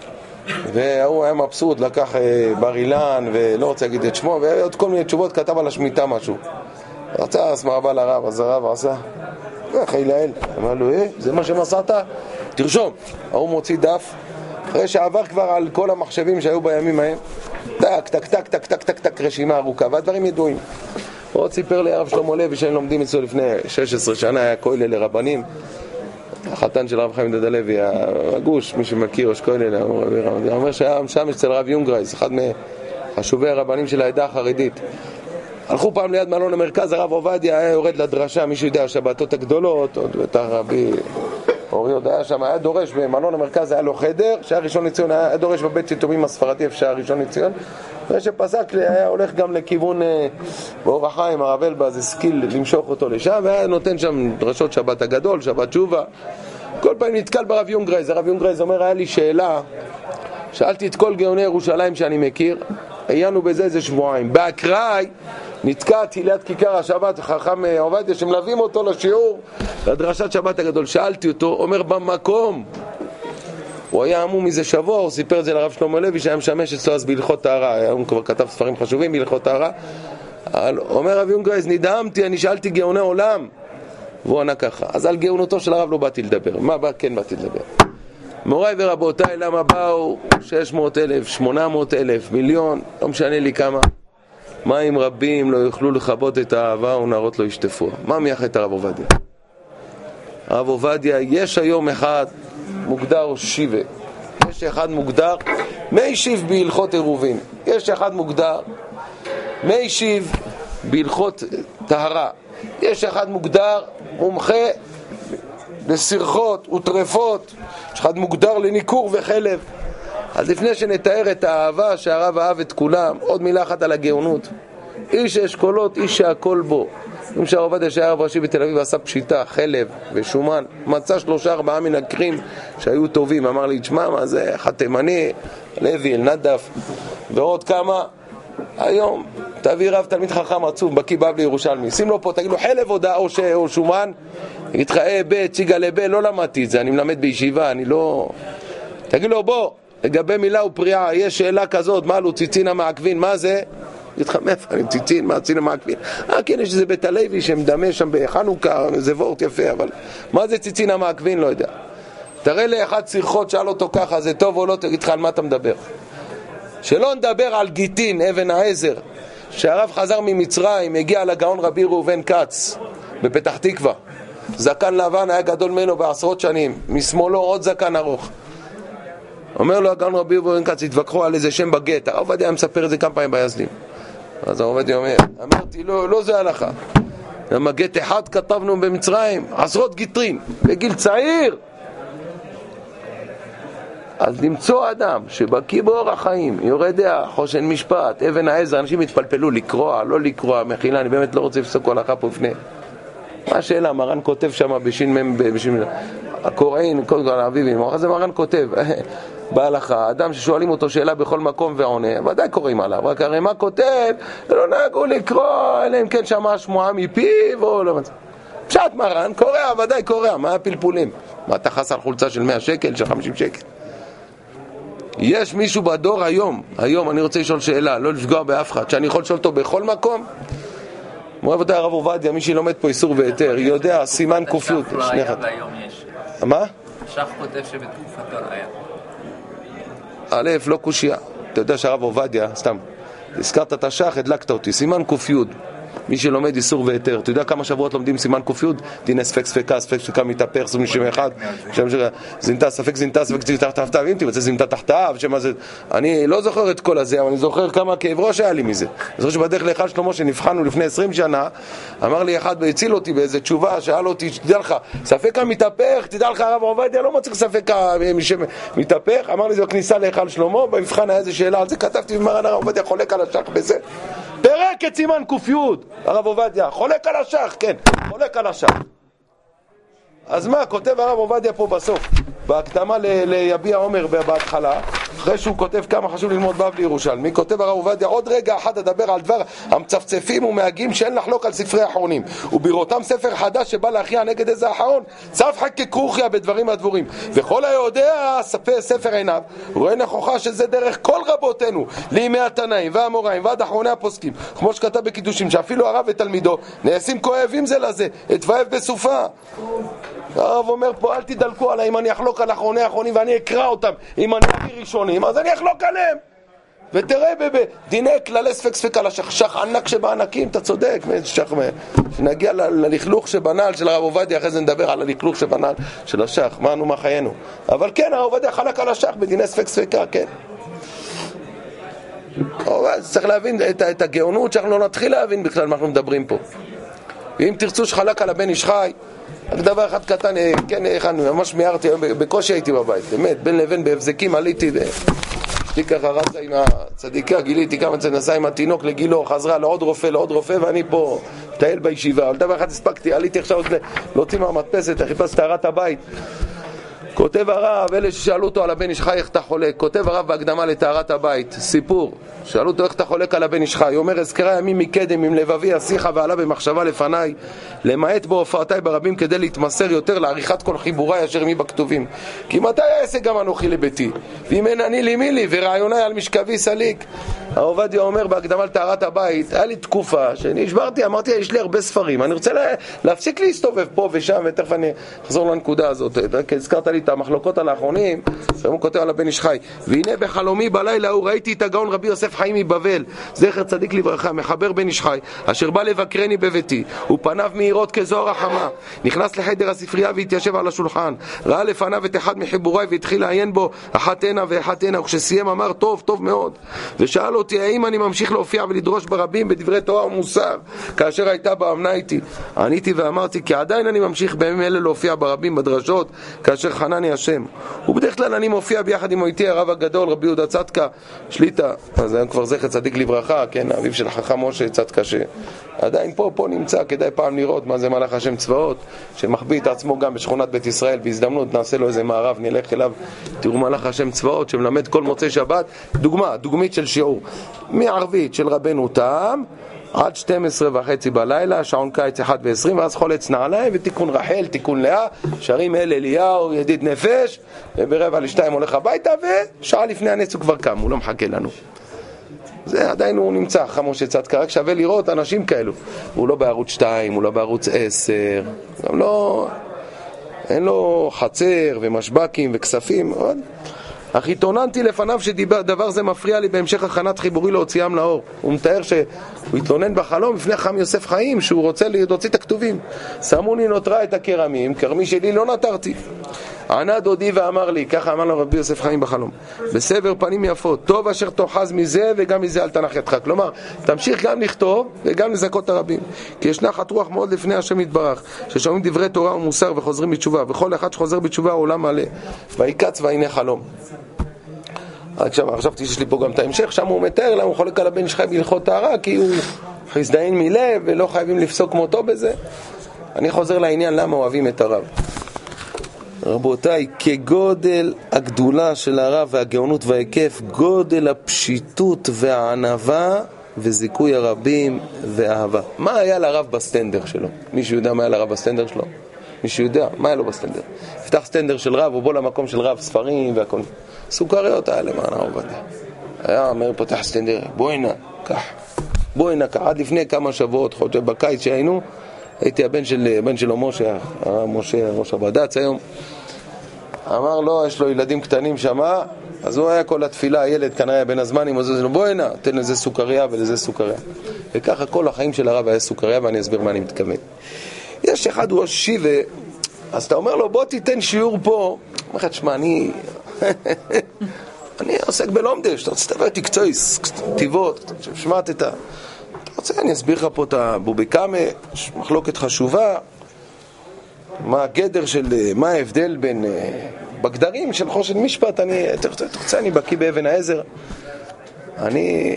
Speaker 1: והוא היה מבסוט, לקח בר אילן ולא רוצה להגיד את שמו, ועוד כל מיני תשובות, כתב על השמיטה משהו. רצה הסמר בא לרב, אז הרב עשה אחי לאל, אמר לו, אה, זה מה שמסעת? תרשום. הוא מוציא דף אחרי שעבר כבר על כל המחשבים שהיו בימים ההם, טק, טק, טק, טק, טק, טק, טק, רשימה ארוכה, והדברים ידועים. הוא עוד סיפר לי הרב שלמה לוי שהם לומדים אצלו לפני שש עשרה שנה, היה כולל לרבנים, החתן של הרב חיים דוד הלוי, הגוש, מי שמכיר, ראש כולל, הוא אומר שהיה שם אצל הרב יונגרייס, אחד מחשובי הרבנים של העדה החרדית. הלכו פעם ליד מלון המרכז, הרב עובדיה היה יורד לדרשה, מישהו יודע, השבתות הגדולות, עוד בטח רבי אורי עוד היה שם, היה דורש במלון המרכז, היה לו חדר, שהיה ראשון לציון, היה דורש בבית יתומים הספרדי, איפה שהיה ראשון לציון, אחרי שפסק לי, היה הולך גם לכיוון באור החיים, הרב אלבז, זה סקיל למשוך אותו לשם, והיה נותן שם דרשות שבת הגדול, שבת תשובה. כל פעם נתקל ברב יונגרייז, הרב יונגרייז אומר, היה לי שאלה, שאלתי את כל גאוני ירושלים שאני מכיר, היינו בזה איזה שבועיים, באקראי נתקעתי ליד כיכר השבת, חכם עובדיה שמלווים אותו לשיעור לדרשת שבת הגדול, שאלתי אותו, אומר במקום, הוא היה עמום מזה שבוע, הוא סיפר את זה לרב שלמה לוי שהיה משמש אצלו אז בהלכות טהרה, הוא כבר כתב ספרים חשובים בהלכות טהרה. אומר רב יונגרייז, נדהמתי, אני שאלתי גאוני עולם, והוא ענה ככה. אז על גאונותו של הרב לא באתי לדבר. מה בא? כן באתי לדבר. מוריי ורבותיי, למה באו שש מאות אלף, שמונה מאות אלף, מיליון, לא משנה לי כמה, מים רבים לא יוכלו לכבות את האהבה ונערות לא ישטפו. מה מייחד את הרב עובדיה? הרב עובדיה, יש היום אחד מוגדר שיבה, יש אחד מוגדר מי שיב בהלכות עירובין, יש אחד מוגדר מי שיב בהלכות טהרה, יש אחד מוגדר מומחה לסרחות וטרפות, יש אחד מוגדר לניקור וחלב. אז לפני שנתאר את האהבה שהרב אהב את כולם, עוד מילה אחת על הגאונות. איש אשכולות, איש שהכל בו. אם שהרב עובדיה שהיה רב ראשי בתל אביב ועשה פשיטה, חלב ושומן, מצא שלושה ארבעה מנקרים שהיו טובים, אמר לי, תשמע מה זה, אחד תימני, לוי, אלנדף ועוד כמה. היום תביא רב תלמיד חכם עצום בקיא בבלי ירושלמי, שים לו פה, תגיד לו חלב הודעה או, ש... או שומן, יגיד לך אה ב' ציגה לב', לא למדתי את זה, אני מלמד בישיבה, אני לא... תגיד לו בוא, לגבי מילה ופריעה, יש שאלה כזאת, מה לו ציצין המעקבין, מה זה? יגיד לך מאיפה, אני ציצין, מה ציצין המעקבין? אה כן, יש איזה בית הלוי שמדמה שם בחנוכה, זה וורט יפה, אבל מה זה ציצין המעקבין? לא יודע. תראה לי אחד סרחות, שאל אותו ככה, זה טוב או לא, תגיד לך על מה אתה מדבר. שלא נדבר על גיטין, אבן העזר, שהרב חזר ממצרים, הגיע לגאון רבי ראובן כץ, בפתח תקווה. זקן לבן היה גדול ממנו בעשרות שנים, משמאלו עוד זקן ארוך. אומר לו הגאון רבי ראובן כץ, התווכחו על איזה שם בגט, הרב עובדיה היה מספר את זה כמה פעמים ביזלים. אז הרב עובדיה אומר, אמרתי, לא, לא זה הלכה. למה גט אחד כתבנו במצרים, עשרות גיטרים, בגיל צעיר. אז למצוא אדם שבקיא באורח החיים, יורה דעה, חושן משפט, אבן העזר, אנשים התפלפלו לקרוא, לא לקרוא, מחילה, אני באמת לא רוצה לפסוק הלכה פה לפני. מה השאלה? מרן כותב שם בשין מם, בשין הקוראין, קודם כל האביבים, אז מרן כותב בהלכה, אדם ששואלים אותו שאלה בכל מקום ועונה, ודאי קוראים עליו, רק הרי מה כותב, לא נהגו לקרוא, אלא אם כן שמע שמועה מפיו, או לא מצא. פשט מרן, קורא, ודאי קורא, מה הפלפולים? מה אתה חס על חולצה של מאה שקל, של חמישים שקל? יש מישהו בדור היום, היום אני רוצה לשאול שאלה, לא לפגוע באף אחד, שאני יכול לשאול אותו בכל מקום? מוריי ורבותיי, הרב עובדיה, מי שלומד פה איסור והיתר, יודע, סימן קופיות.
Speaker 3: שח לא היה והיום יש.
Speaker 1: מה?
Speaker 3: שח כותב שבתקופתו לא היה.
Speaker 1: א', לא קושיה. אתה יודע שהרב עובדיה, סתם, הזכרת את השח, הדלקת אותי, סימן קופיות. מי שלומד איסור והיתר, אתה יודע כמה שבועות לומדים סימן קופיות? דיני ספק ספקה, ספק ספקה מתהפך, סוג משם אחד, זינתה ספק זינתה ספק זינתה תחתיו, אם תמצא זינתה תחתיו, שמה זה, אני לא זוכר את כל הזה, אבל אני זוכר כמה כאב ראש היה לי מזה. אני זוכר שבדרך להיכל שלמה שנבחנו לפני עשרים שנה, אמר לי אחד והציל אותי באיזה תשובה, שאל אותי, תדע לך, ספק מתהפך, תדע לך הרב עובדיה לא מצליח ספק מתהפך, אמר לי זה בכניסה להיכל שלמה, במבחן היה איזה שאלה על זה, כתבתי במרן הרב עובדיה חולק על השח בזה, פרק את סימן קופיות, הרב עובדיה, חולק על השח, כן, חולק על השח. אז מה, כותב הרב עובדיה פה בסוף, בהקדמה ליביע עומר בהתחלה, אחרי שהוא כותב כמה חשוב ללמוד בבלי ירושלמי, כותב הרב עובדיה עוד רגע אחד אדבר על דבר המצפצפים ומהגים שאין לחלוק על ספרי האחרונים, ובראותם ספר חדש שבא להכריע נגד איזה האחרון, צף ככרוכיה בדברים הדבורים, וכל היודע ספר ספר עיניו, רואה נכוחה שזה דרך כל רבותינו לימי התנאים והאמוראים ועד אחרוני הפוסקים, כמו שכתב בקידושים שאפילו הרב ותלמידו נעשים כואבים זה לזה, התוואב בסופה. הרב אומר פה אל תדלקו עליי, אם אני אחלוק על אחרוני האחרונים ואני אקרא אותם, אם אני אביא ראשונים אז אני אחלוק עליהם. ותראה בדיני כללי ספק ספק על השח ענק שבענקים, אתה צודק, שנגיע ללכלוך שבנעל של הרב עובדיה, אחרי זה נדבר על הלכלוך שבנעל של השח, מה אנו מה חיינו. אבל כן, הרב עובדיה חלק על השח בדיני ספק ספקה, כן. צריך להבין את, את הגאונות שאנחנו לא נתחיל להבין בכלל מה אנחנו מדברים פה. ואם תרצו שחלק על הבן איש חי, דבר אחד קטן, כן, אני ממש מיהרתי, בקושי הייתי בבית, באמת, בין לבין בהבזקים עליתי, לי ככה רצה עם הצדיקה, גיליתי כמה נסע עם התינוק לגילו, חזרה לעוד רופא, לעוד רופא, ואני פה מטייל בישיבה, אבל דבר אחד הספקתי, עליתי עכשיו להוציא מהמדפסת, חיפש טהרת הבית. כותב הרב, אלה ששאלו אותו על הבן איש חי איך אתה חולק, כותב הרב בהקדמה לטהרת הבית, סיפור, שאלו אותו איך אתה חולק על הבן איש חי, הוא אומר, הזכרה ימים מקדם עם לבבי השיחה ועלה במחשבה לפניי, למעט בהופעתיי ברבים כדי להתמסר יותר לעריכת כל חיבוריי אשר מי בכתובים, כי מתי אעשה גם אנוכי לביתי, ואם אין אני לי מי לי ורעיוני על משכבי סליק. הרב עובדיה אומר בהקדמה לטהרת הבית, היה לי תקופה שנשברתי, אמרתי יש לי הרבה ספרים, אני רוצה לה, להפסיק להסתובב פה ושם, ותכף אני אחזור לנקודה הזאת, כי הזכרת לי את המחלוקות על האחרונים, והוא כותב על הבן איש חי, והנה בחלומי בלילה הוא ראיתי את הגאון רבי יוסף חיים מבבל, זכר צדיק לברכה, מחבר בן איש חי, אשר בא לבקרני בביתי, ופניו מהירות כזוהר החמה, נכנס לחדר הספרייה והתיישב על השולחן, ראה לפניו את אחד מחיבוריי והתחיל לעיין בו אחת הנה ואחת הנה, וכשסיים אמר טוב, טוב מאוד, ושאל אותי האם אני ממשיך להופיע ולדרוש ברבים בדברי תורה ומוסר כאשר הייתה באמנה איתי. עניתי ואמרתי כי עדיין אני ממשיך בימים אלה להופיע ברבים בדרשות כאשר חנני השם, ובדרך כלל אני מופיע ביחד עם איתי הרב הגדול רבי יהודה צדקה שליטה, אז היה כבר זכר צדיק לברכה, כן, האביב של חכם משה צדקה שעדיין פה פה נמצא, כדאי פעם לראות מה זה מלאך השם צבאות שמחביא את עצמו גם בשכונת בית ישראל, בהזדמנות נעשה לו איזה מערב, נלך אליו, תראו מלאך השם צבאות שמלמד כל מוצאי שבת, דוגמה, דוגמית של שיעור מערבית של רבנו תם עד שתים עשרה וחצי בלילה, שעון קיץ אחד ועשרים, ואז חולץ נעליים ותיקון רחל, תיקון לאה, שרים אל אליהו, ידיד נפש, וברבע לשתיים הולך הביתה, ושעה לפני הנץ הוא כבר קם, הוא לא מחכה לנו. זה עדיין הוא נמצא, חמוש צדקה, רק שווה לראות אנשים כאלו. הוא לא בערוץ שתיים, הוא לא בערוץ עשר, גם לא, אין לו חצר ומשבקים וכספים, עוד. אך התלוננתי לפניו שדבר זה מפריע לי בהמשך הכנת חיבורי להוציאם לאור. הוא מתאר שהוא התלונן בחלום בפני חכם יוסף חיים שהוא רוצה להוציא את הכתובים. שמוני נותרה את הכרמים, כרמי שלי לא נטרתי. ענה דודי ואמר לי, ככה אמר לו רבי יוסף חיים בחלום, בסבר פנים יפות, טוב אשר תאחז מזה וגם מזה אל תנח ידך. כלומר, תמשיך גם לכתוב וגם לזכות הרבים, כי ישנה חת רוח מאוד לפני השם יתברך, ששומעים דברי תורה ומוסר וחוזרים בתשובה, וכל אחד שחוזר בתשובה העולם מלא, ויקץ והנה חלום. עכשיו, חשבתי שיש לי פה גם את ההמשך, שם הוא מתאר למה הוא חולק על הבן שחי בהלכות טהרה, כי הוא חסדאין מלב ולא חייבים לפסוק מותו בזה. אני חוזר לעניין למה אוהבים את הרב. רבותיי, כגודל הגדולה של הרב והגאונות וההיקף, גודל הפשיטות והענבה וזיכוי הרבים ואהבה. מה היה לרב בסטנדר שלו? מישהו יודע מה היה לרב בסטנדר שלו? מישהו יודע מה היה לו בסטנדר? יפתח סטנדר של רב, הוא בוא למקום של רב, ספרים והכל. סוכריות היה למען הרב עובדיה. היה אומר פותח סטנדר, בואי נע, כך. בואי נע, כך. עד לפני כמה שבועות, חודש בקיץ שהיינו, הייתי הבן של, הבן שלו משה, משה ראש הבד"ץ היום. אמר לו, יש לו ילדים קטנים שמה, אז הוא היה כל התפילה, הילד כנראה בין הזמנים, אז הוא אומר, בוא הנה, תן לזה סוכריה ולזה סוכריה. וככה כל החיים של הרב היה סוכריה, ואני אסביר מה אני מתכוון. יש אחד, הוא שיבה, אז אתה אומר לו, בוא תיתן שיעור פה. הוא אומר לך, תשמע, אני... אני עוסק בלומדש, אתה רוצה לדבר תקצויס, טיבות, שמעת את ה... אתה רוצה, אני אסביר לך פה את הבוביקמה, יש מחלוקת חשובה, מה הגדר של, מה ההבדל בין... בגדרים של חושן משפט, אני... אתה רוצה, אני בקיא באבן העזר, אני...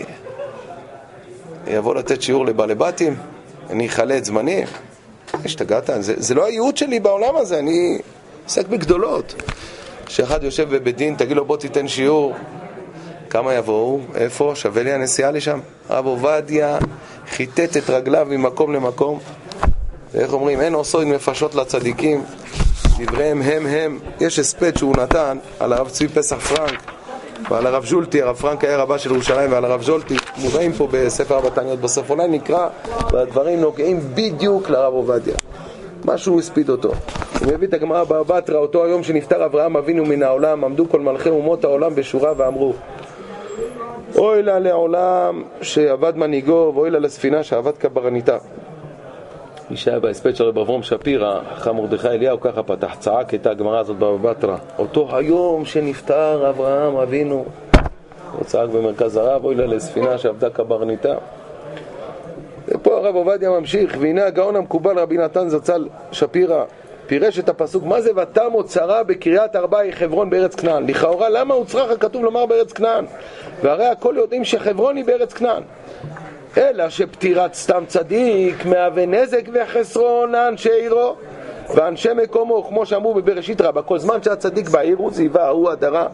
Speaker 1: יבוא לתת שיעור לבעלי בתים, אני אחלה את זמני, השתגעת, זה, זה לא הייעוד שלי בעולם הזה, אני עוסק בגדולות. שאחד יושב בבית דין, תגיד לו בוא תיתן שיעור, כמה יבואו? איפה? שווה לי הנסיעה לשם? הרב עובדיה חיטט את רגליו ממקום למקום, ואיך אומרים, אין עושו עם נפשות לצדיקים, דבריהם הם הם. יש הספד שהוא נתן על הרב צבי פסח פרנק ועל הרב ז'ולטי, הרב פרנק היה רבה של ירושלים, ועל הרב ז'ולטי, מובאים פה בספר הבתניות בסוף, אולי נקרא, והדברים נוגעים בדיוק לרב עובדיה, משהו הספיד אותו. הוא מביא את הגמרא בבא בתרא, אותו היום שנפטר אברהם אבינו מן העולם, עמדו כל מלכי אומות העולם בשורה ואמרו, אוי לה לעולם שעבד מנהיגו, ואוי לה לספינה שעבד קברניתה. מי שהיה בהספד של רב אברהם שפירא, חכם מרדכי אליהו, ככה פתח, צעק את הגמרא הזאת בבא בתרא, אותו היום שנפטר אברהם אבינו, הוא צעק במרכז הרב, אוי לה לספינה שעבדה קברניתה. ופה הרב עובדיה ממשיך, והנה הגאון המקובל רבי נתן זצ"ל שפירא פירש את הפסוק, מה זה ותמו צרה בקריית ארבעי חברון בארץ כנען? לכאורה למה הוא צריך הכתוב לומר בארץ כנען? והרי הכל יודעים שחברון היא בארץ כנען, אלא שפטירת סתם צדיק מהווה נזק וחסרון לאנשי עירו ואנשי מקומו, כמו שאמרו בבראשית רבה, כל זמן שהצדיק בעיר הוא זיווה, הוא הדרה,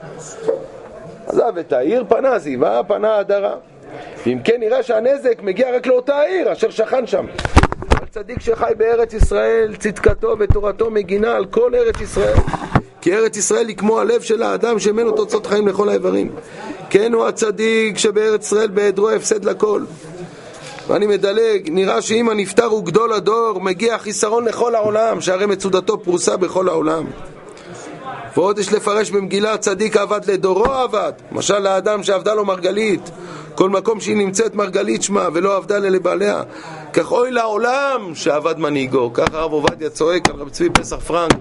Speaker 1: עזב את העיר, פנה זיווה, פנה הדרה. ואם כן נראה שהנזק מגיע רק לאותה העיר אשר שכן שם. הצדיק שחי בארץ ישראל, צדקתו ותורתו מגינה על כל ארץ ישראל, כי ארץ ישראל היא כמו הלב של האדם שמנו תוצאות חיים לכל האיברים. כן הוא הצדיק שבארץ ישראל בהיעדרו הפסד לכל. ואני מדלג, נראה שאם הנפטר הוא גדול הדור, מגיע חיסרון לכל העולם, שהרי מצודתו פרוסה בכל העולם. ועוד יש לפרש במגילה, צדיק עבד לדורו עבד, משל לאדם שעבדה לו מרגלית, כל מקום שהיא נמצאת מרגלית שמה ולא עבדה לבעליה, כך אוי לעולם שעבד מנהיגו. כך הרב עובדיה צועק על רב צבי פסח פרנק,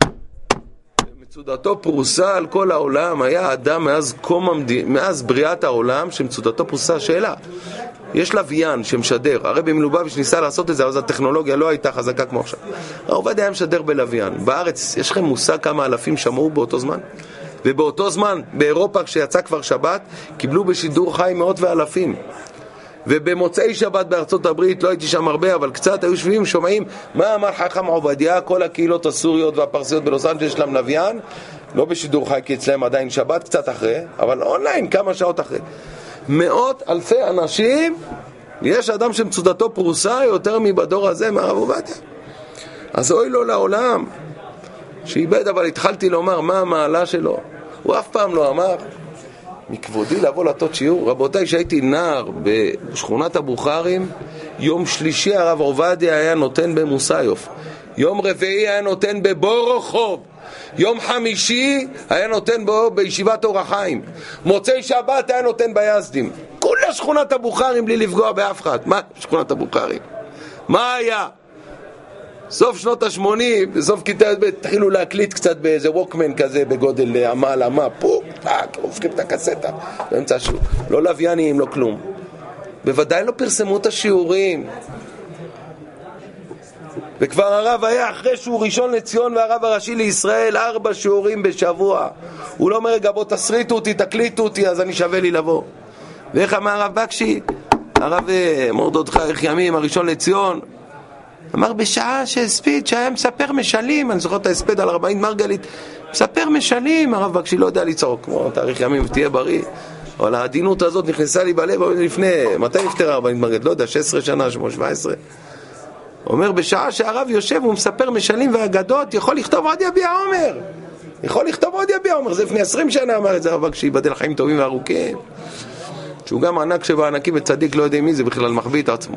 Speaker 1: מצודתו פרוסה על כל העולם. היה אדם מאז, קום המד... מאז בריאת העולם שמצודתו פרוסה. שאלה, יש לוויין שמשדר, הרבי מלובביץ' ניסה לעשות את זה, אז הטכנולוגיה לא הייתה חזקה כמו עכשיו. הרב עובדיה היה משדר בלוויין. בארץ יש לכם מושג כמה אלפים שמעו באותו זמן? ובאותו זמן באירופה כשיצא כבר שבת קיבלו בשידור חי מאות ואלפים, ובמוצאי שבת בארצות הברית, לא הייתי שם הרבה אבל קצת, היו שביעים שומעים מה אמר חכם עובדיה. כל הקהילות הסוריות והפרסיות בלוס אנג'לס יש להם לוויין, לא בשידור חי כי אצלם עדיין שבת, קצת אחרי, אבל אונליין כמה שעות אחרי. מאות אלפי אנשים, יש אדם שמצודתו פרוסה יותר מבדור הזה מהרב עובדיה. אז אוי לו לעולם שאיבד. אבל התחלתי לומר מה המעלה שלו, הוא אף פעם לא אמר מכבודי לבוא לתות שיעור. רבותיי, שהייתי נער בשכונת הבוכרים, יום שלישי הרב עובדיה היה נותן במוסיוף, יום רביעי היה נותן בבורוכוב, יום חמישי היה נותן בו בישיבת אור החיים, מוצאי שבת היה נותן ביזדים. כולה שכונת הבוכרים בלי לפגוע באף אחד. מה שכונת הבוכרים? מה היה? סוף שנות ה-שמונים, בסוף כיתה ב' תחילו להקליט קצת באיזה ווקמן כזה בגודל עמה למה, פוק, טק, הופכים את הקסטה באמצע השיעור. לא לוויינים, לא כלום. בוודאי לא פרסמו את השיעורים. וכבר הרב היה אחרי שהוא ראשון לציון והרב הראשי לישראל, ארבע שיעורים בשבוע. הוא לא אומר רגע בוא תסריטו אותי, תקליטו אותי, אז אני שווה לי לבוא. ואיך אמר הרב בקשי, הרב מורדכי ימים הראשון לציון, אמר בשעה שהספיד, שהיה מספר משלים, אני זוכר את ההספד על ארבעין מרגלית, מספר משלים, הרב בקשי לא יודע לצעוק, כמו תאריך ימים ותהיה בריא, אבל העדינות הזאת נכנסה לי בלב לפני, מתי נפטר ארבעין מרגלית? לא יודע, שש עשרה שנה, שבע עשרה. אומר בשעה שהרב יושב ומספר משלים והאגדות, יכול לכתוב עוד יביע עומר, יכול לכתוב עוד יביע עומר, זה לפני עשרים שנה אמר את זה הרב בקשי, ייבדל חיים טובים וארוכים, שהוא גם ענק שבענקים וצדיק לא יודע מי זה בכלל, מחביא את עצמו.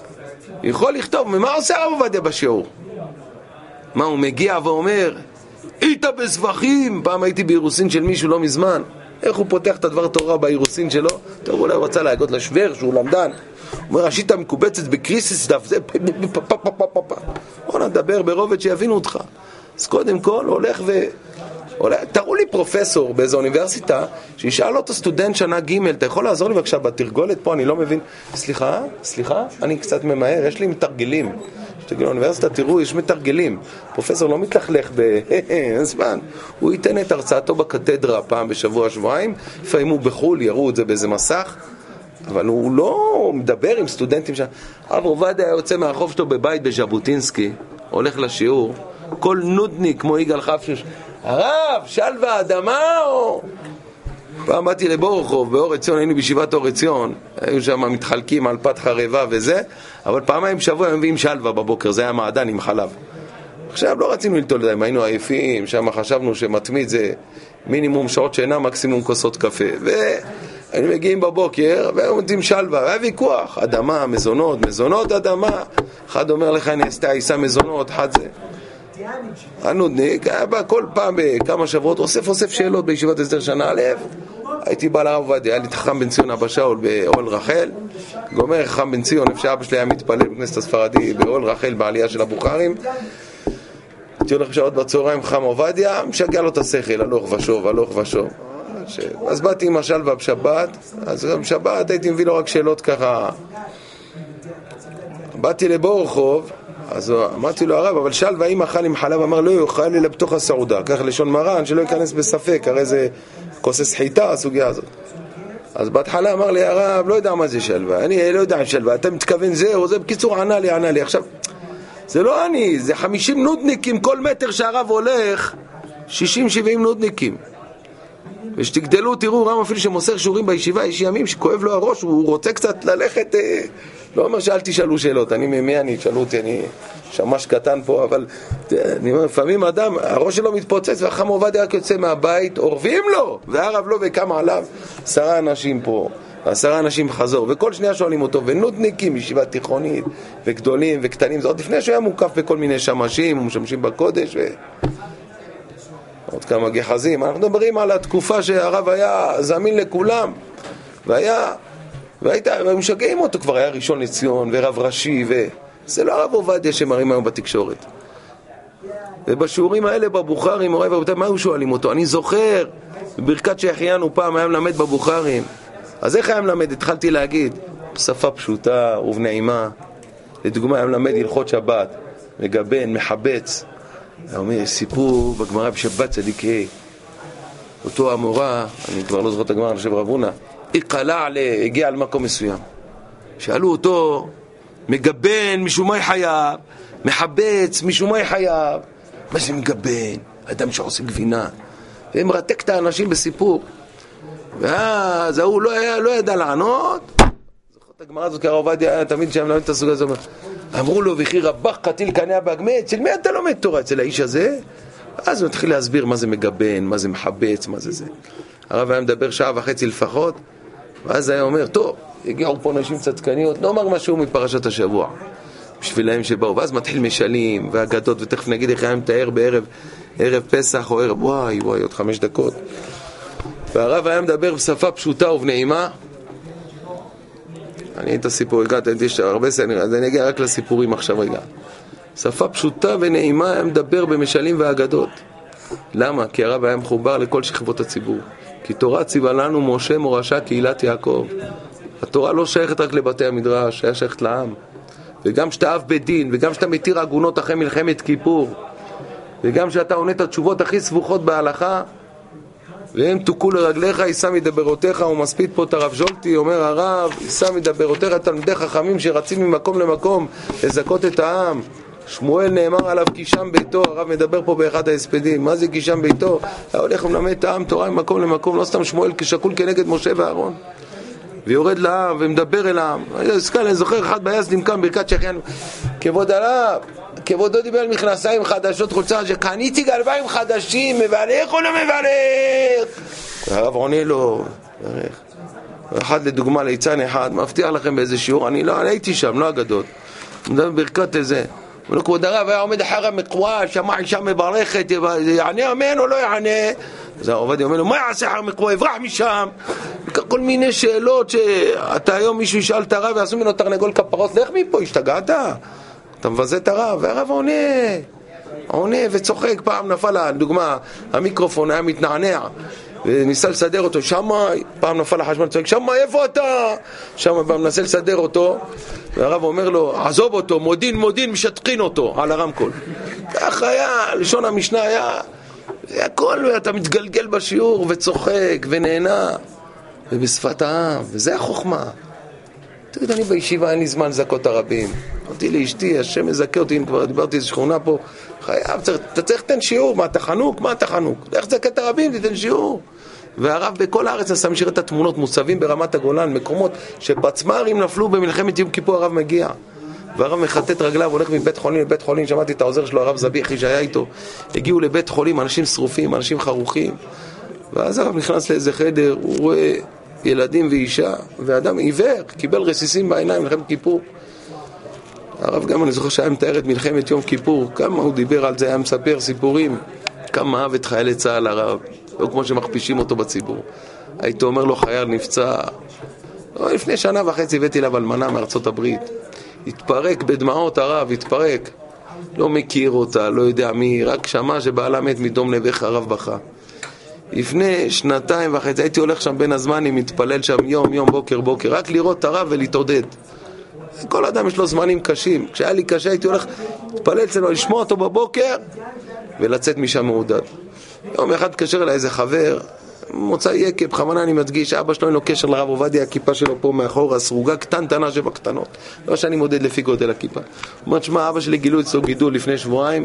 Speaker 1: יכול לכתוב. ומה עושה הרב עובדיה בשיעור? מה הוא מגיע ואומר, היית בסבכים. פעם הייתי באירוסין של מישהו לא מזמן, איך הוא פותח את הדבר תורה באירוסין שלו? טוב, אולי הוא רצה להגות לשוור שהוא למדן, הוא אומר, השיטה מקובצת בקריסיס דף זה, בוא נדבר ברובד שיבינו אותך. אז קודם כל הולך ו... תראו לי פרופסור באיזו אוניברסיטה שישאל אותו סטודנט שנה ג' אתה יכול לעזור לי בבקשה בתרגולת פה, אני לא מבין. סליחה, סליחה, אני קצת ממהר, יש לי מתרגלים. שתגידו לאוניברסיטה, תראו, יש מתרגלים. פרופסור לא מתלכלך בזמן. הוא ייתן את הרצאתו בקתדרה פעם בשבוע, שבועיים, לפעמים הוא בחול, יראו את זה באיזה מסך, אבל הוא לא מדבר עם סטודנטים שם. הרב עובדיה היה יוצא מהרחוב שלו בבית בז'בוטינסקי, הולך לשיעור, כל נודניק כמו יגאל חפשוש, הרב, שלווה האדמה או... פעם באתי לבורחוב, באור עציון, היינו בישיבת אור עציון, היו שם מתחלקים על פת חרבה וזה, אבל פעמיים שבוע הם מביאים שלווה בבוקר, זה היה מעדן עם חלב. עכשיו לא רצינו לטול להם, היינו עייפים, שם חשבנו שמתמיד זה מינימום שעות שינה, מקסימום כוסות קפה, והיינו מגיעים בבוקר, והיו מתים שלווה, והיה ויכוח, אדמה, מזונות, מזונות, אדמה, אחד אומר לך, אני עשתה עיסה מזונות, אחד זה. הנודניק היה בא כל פעם בכמה שבועות אוסף אוסף שאלות בישיבת הסדר שנה א', הייתי בא לרב עובדיה, היה לי חכם בן ציון אבא שאול באוהל רחל, גומר חכם בן ציון, איפה שאבא שלי היה מתפלל בכנסת הספרדי באוהל רחל בעלייה של הבוכרים, הייתי הולך בשעות בצהריים חכם עובדיה, משגע לו את השכל, הלוך ושוב, הלוך ושוב. אז באתי עם השלווה בשבת, אז בשבת הייתי מביא לו רק שאלות ככה, באתי לבורחוב, אז אמרתי לו הרב, אבל שלווה אם אכל עם חלב, אמר לא יאכל אלא בתוך הסעודה, כך לשון מרן, שלא ייכנס בספק, הרי זה כוסס חיטה הסוגיה הזאת. אז בהתחלה אמר לי הרב, לא יודע מה זה שלווה, אני לא יודע שלווה, אתה מתכוון זה או זה, בקיצור ענה לי, ענה לי. עכשיו, זה לא אני, זה חמישים נודניקים, כל מטר שהרב הולך, שישים שבעים נודניקים. ושתגדלו, תראו, רם אפילו שמוסר שיעורים בישיבה, יש ימים שכואב לו הראש, הוא רוצה קצת ללכת, אה, לא אומר שאל תשאלו שאלות, אני ממי אני, תשאלו אותי, אני שמש קטן פה, אבל אני אומר, לפעמים אדם, הראש שלו מתפוצץ, והחכם עובדיה רק יוצא מהבית, עורבים לו, והרב לא וקמה עליו, עשרה אנשים פה, עשרה אנשים חזור, וכל שנייה שואלים אותו, ונודניקים, ישיבה תיכונית, וגדולים וקטנים, זה עוד לפני שהוא היה מוקף בכל מיני שמשים, ומשמשים בקודש, ו... עוד כמה גחזים. אנחנו מדברים על התקופה שהרב היה זמין לכולם, והיה, והיית, והיו משגעים אותו, כבר היה ראשון לציון ורב ראשי, וזה לא הרב עובדיה שמראים היום בתקשורת. ובשיעורים האלה בבוכרים, מורי ורבותיי, מה היו שואלים אותו? אני זוכר, בברכת שהחיינו פעם היה מלמד בבוכרים, אז איך היה מלמד? התחלתי להגיד, בשפה פשוטה ובנעימה, לדוגמה היה מלמד הלכות שבת, מגבן, מחבץ, הוא אומר, סיפור בגמרא בשבת צדיקי, אותו המורה, אני כבר לא זוכר את הגמרא, אני חושב רב הונא, היקלע, הגיע למקום מסוים, שאלו אותו, מגבן משומי חייו, מחבץ משומי חייו, מה זה מגבן? אדם שעושה גבינה, ומרתק את האנשים בסיפור, ואז הוא לא, לא ידע לענות. זוכר את הגמרא הזאת, כי הרב עובדיה היה תמיד שם למד את הסוגיה הזאת, אמרו לו, וכי רבך קטיל קניה בהגמד, אצל מי אתה לומד תורה? אצל האיש הזה? אז הוא התחיל להסביר מה זה מגבן, מה זה מחבץ, מה זה זה. הרב היה מדבר שעה וחצי לפחות, ואז היה אומר, טוב, הגיעו פה נשים צדקניות, לא אמר משהו מפרשת השבוע, בשבילהם שבאו, ואז מתחיל משלים והגדות, ותכף נגיד איך היה מתאר בערב, ערב פסח או ערב, וואי וואי, עוד חמש דקות. והרב היה מדבר בשפה פשוטה ובנעימה, אני את הסיפור, הגעת, יש הרבה סנר, אז אני אגיע רק לסיפורים עכשיו רגע. שפה פשוטה ונעימה, היה מדבר במשלים והאגדות. למה? כי הרב היה מחובר לכל שכבות הציבור. כי תורה ציווה לנו משה מורשה קהילת יעקב. התורה לא שייכת רק לבתי המדרש, היה שייכת לעם. וגם שאתה אב בדין, וגם שאתה מתיר עגונות אחרי מלחמת כיפור, וגם שאתה עונה את התשובות הכי סבוכות בהלכה, והם תוקו לרגליך, יישא מדברותיך. הוא מספיד פה את הרב ז'ולטי, אומר הרב, יישא מדברותיך תלמידי חכמים שרצים ממקום למקום לזכות את העם. שמואל נאמר עליו כי שם ביתו, הרב מדבר פה באחד ההספדים, מה זה כי שם ביתו? היה הולך ומלמד את העם תורה ממקום למקום, לא סתם שמואל כשקול כנגד משה ואהרון, ויורד לעם ומדבר אל העם. אני זוכר אחד ביזדים קם ברכת שהחיינו, כבוד הרב, כבודו דיבר על מכנסיים חדשות, חולצה שקניתי גרביים חדשים, מברך או לא מברך? הרב עונה לו, מברך. אחד לדוגמה ליצן אחד, מבטיח לכם באיזה שיעור, אני לא, אני הייתי שם, לא אגדות, מדבר ברכת איזה, ולא כבוד הרב היה עומד אחר המקווה, שמע אישה מברכת, יענה אמן או לא יענה? אז העובדיה אומר לו, מה יעשה אחר המקווה? יברח משם. כל מיני שאלות שאתה היום מישהו ישאל את הרב ויעשו ממנו תרנגול כפרות, לך מפה, השתגעת? אתה מבזה את הרב, והרב עונה, עונה וצוחק. פעם נפל, לדוגמה, המיקרופון היה מתנענע, וניסה לסדר אותו, שמה, פעם נפל החשמל, צועק, שמה, איפה אתה? שמה, פעם מנסה לסדר אותו, והרב אומר לו, עזוב אותו, מודין, מודין, משטחין אותו, על הרמקול. כך היה, לשון המשנה היה, הכל, אתה מתגלגל בשיעור, וצוחק, ונהנה, ובשפת העם, וזה החוכמה. תגיד, אני בישיבה, אין לי זמן לזכות הרבים. אמרתי לאשתי, השם מזכה אותי, כבר דיברתי איזו שכונה פה, חייב, צריך, אתה צריך לתן שיעור, מה אתה חנוק? מה אתה חנוק? לך תזכה את הרבים, תתן שיעור. והרב בכל הארץ נסע משאיר את התמונות, מוצבים ברמת הגולן, מקומות שפצמרים נפלו במלחמת יום כיפור, הרב מגיע. והרב מחטט רגליו, הולך מבית חולים לבית חולים, שמעתי את העוזר שלו, הרב זביחי שהיה איתו, הגיעו לבית חולים, אנשים שרופים, אנשים חרוכים, ואז הרב נכנס לאיזה חדר, הוא רואה ילדים ואישה, ואדם עיוור, קיבל רסיסים בעיניים, מלחמת כיפור. הרב גם, אני זוכר שהיה מתאר את מלחמת יום כיפור, כמה הוא דיבר על זה, היה מספר סיפורים, כמה אהב את חיילי צה"ל הרב, לא כמו שמכפישים אותו בציבור. הייתי אומר לו, חייל נפצע, לפני שנה וחצי הבאתי לה אלמנה מארצות הברית, התפרק בדמעות הרב, התפרק, לא מכיר אותה, לא יודע מי, רק שמע שבעלה מת מדום נבך, הרב בכה. לפני שנתיים וחצי הייתי הולך שם בין הזמנים, מתפלל שם יום יום בוקר בוקר, רק לראות את הרב ולהתעודד. כל אדם יש לו זמנים קשים, כשהיה לי קשה הייתי הולך להתפלל אצלו, לשמוע אותו בבוקר ולצאת משם מעודד. יום אחד קשר אליי איזה חבר, מוצא יקב, בכוונה אני מדגיש, אבא שלו אין לו קשר לרב עובדיה, הכיפה שלו פה מאחור, הסרוגה קטנטנה שבקטנות, לא שאני מודד לפי גודל הכיפה. הוא אומר, שמה, אבא שלי גילו אצלו גידול לפני שבועיים,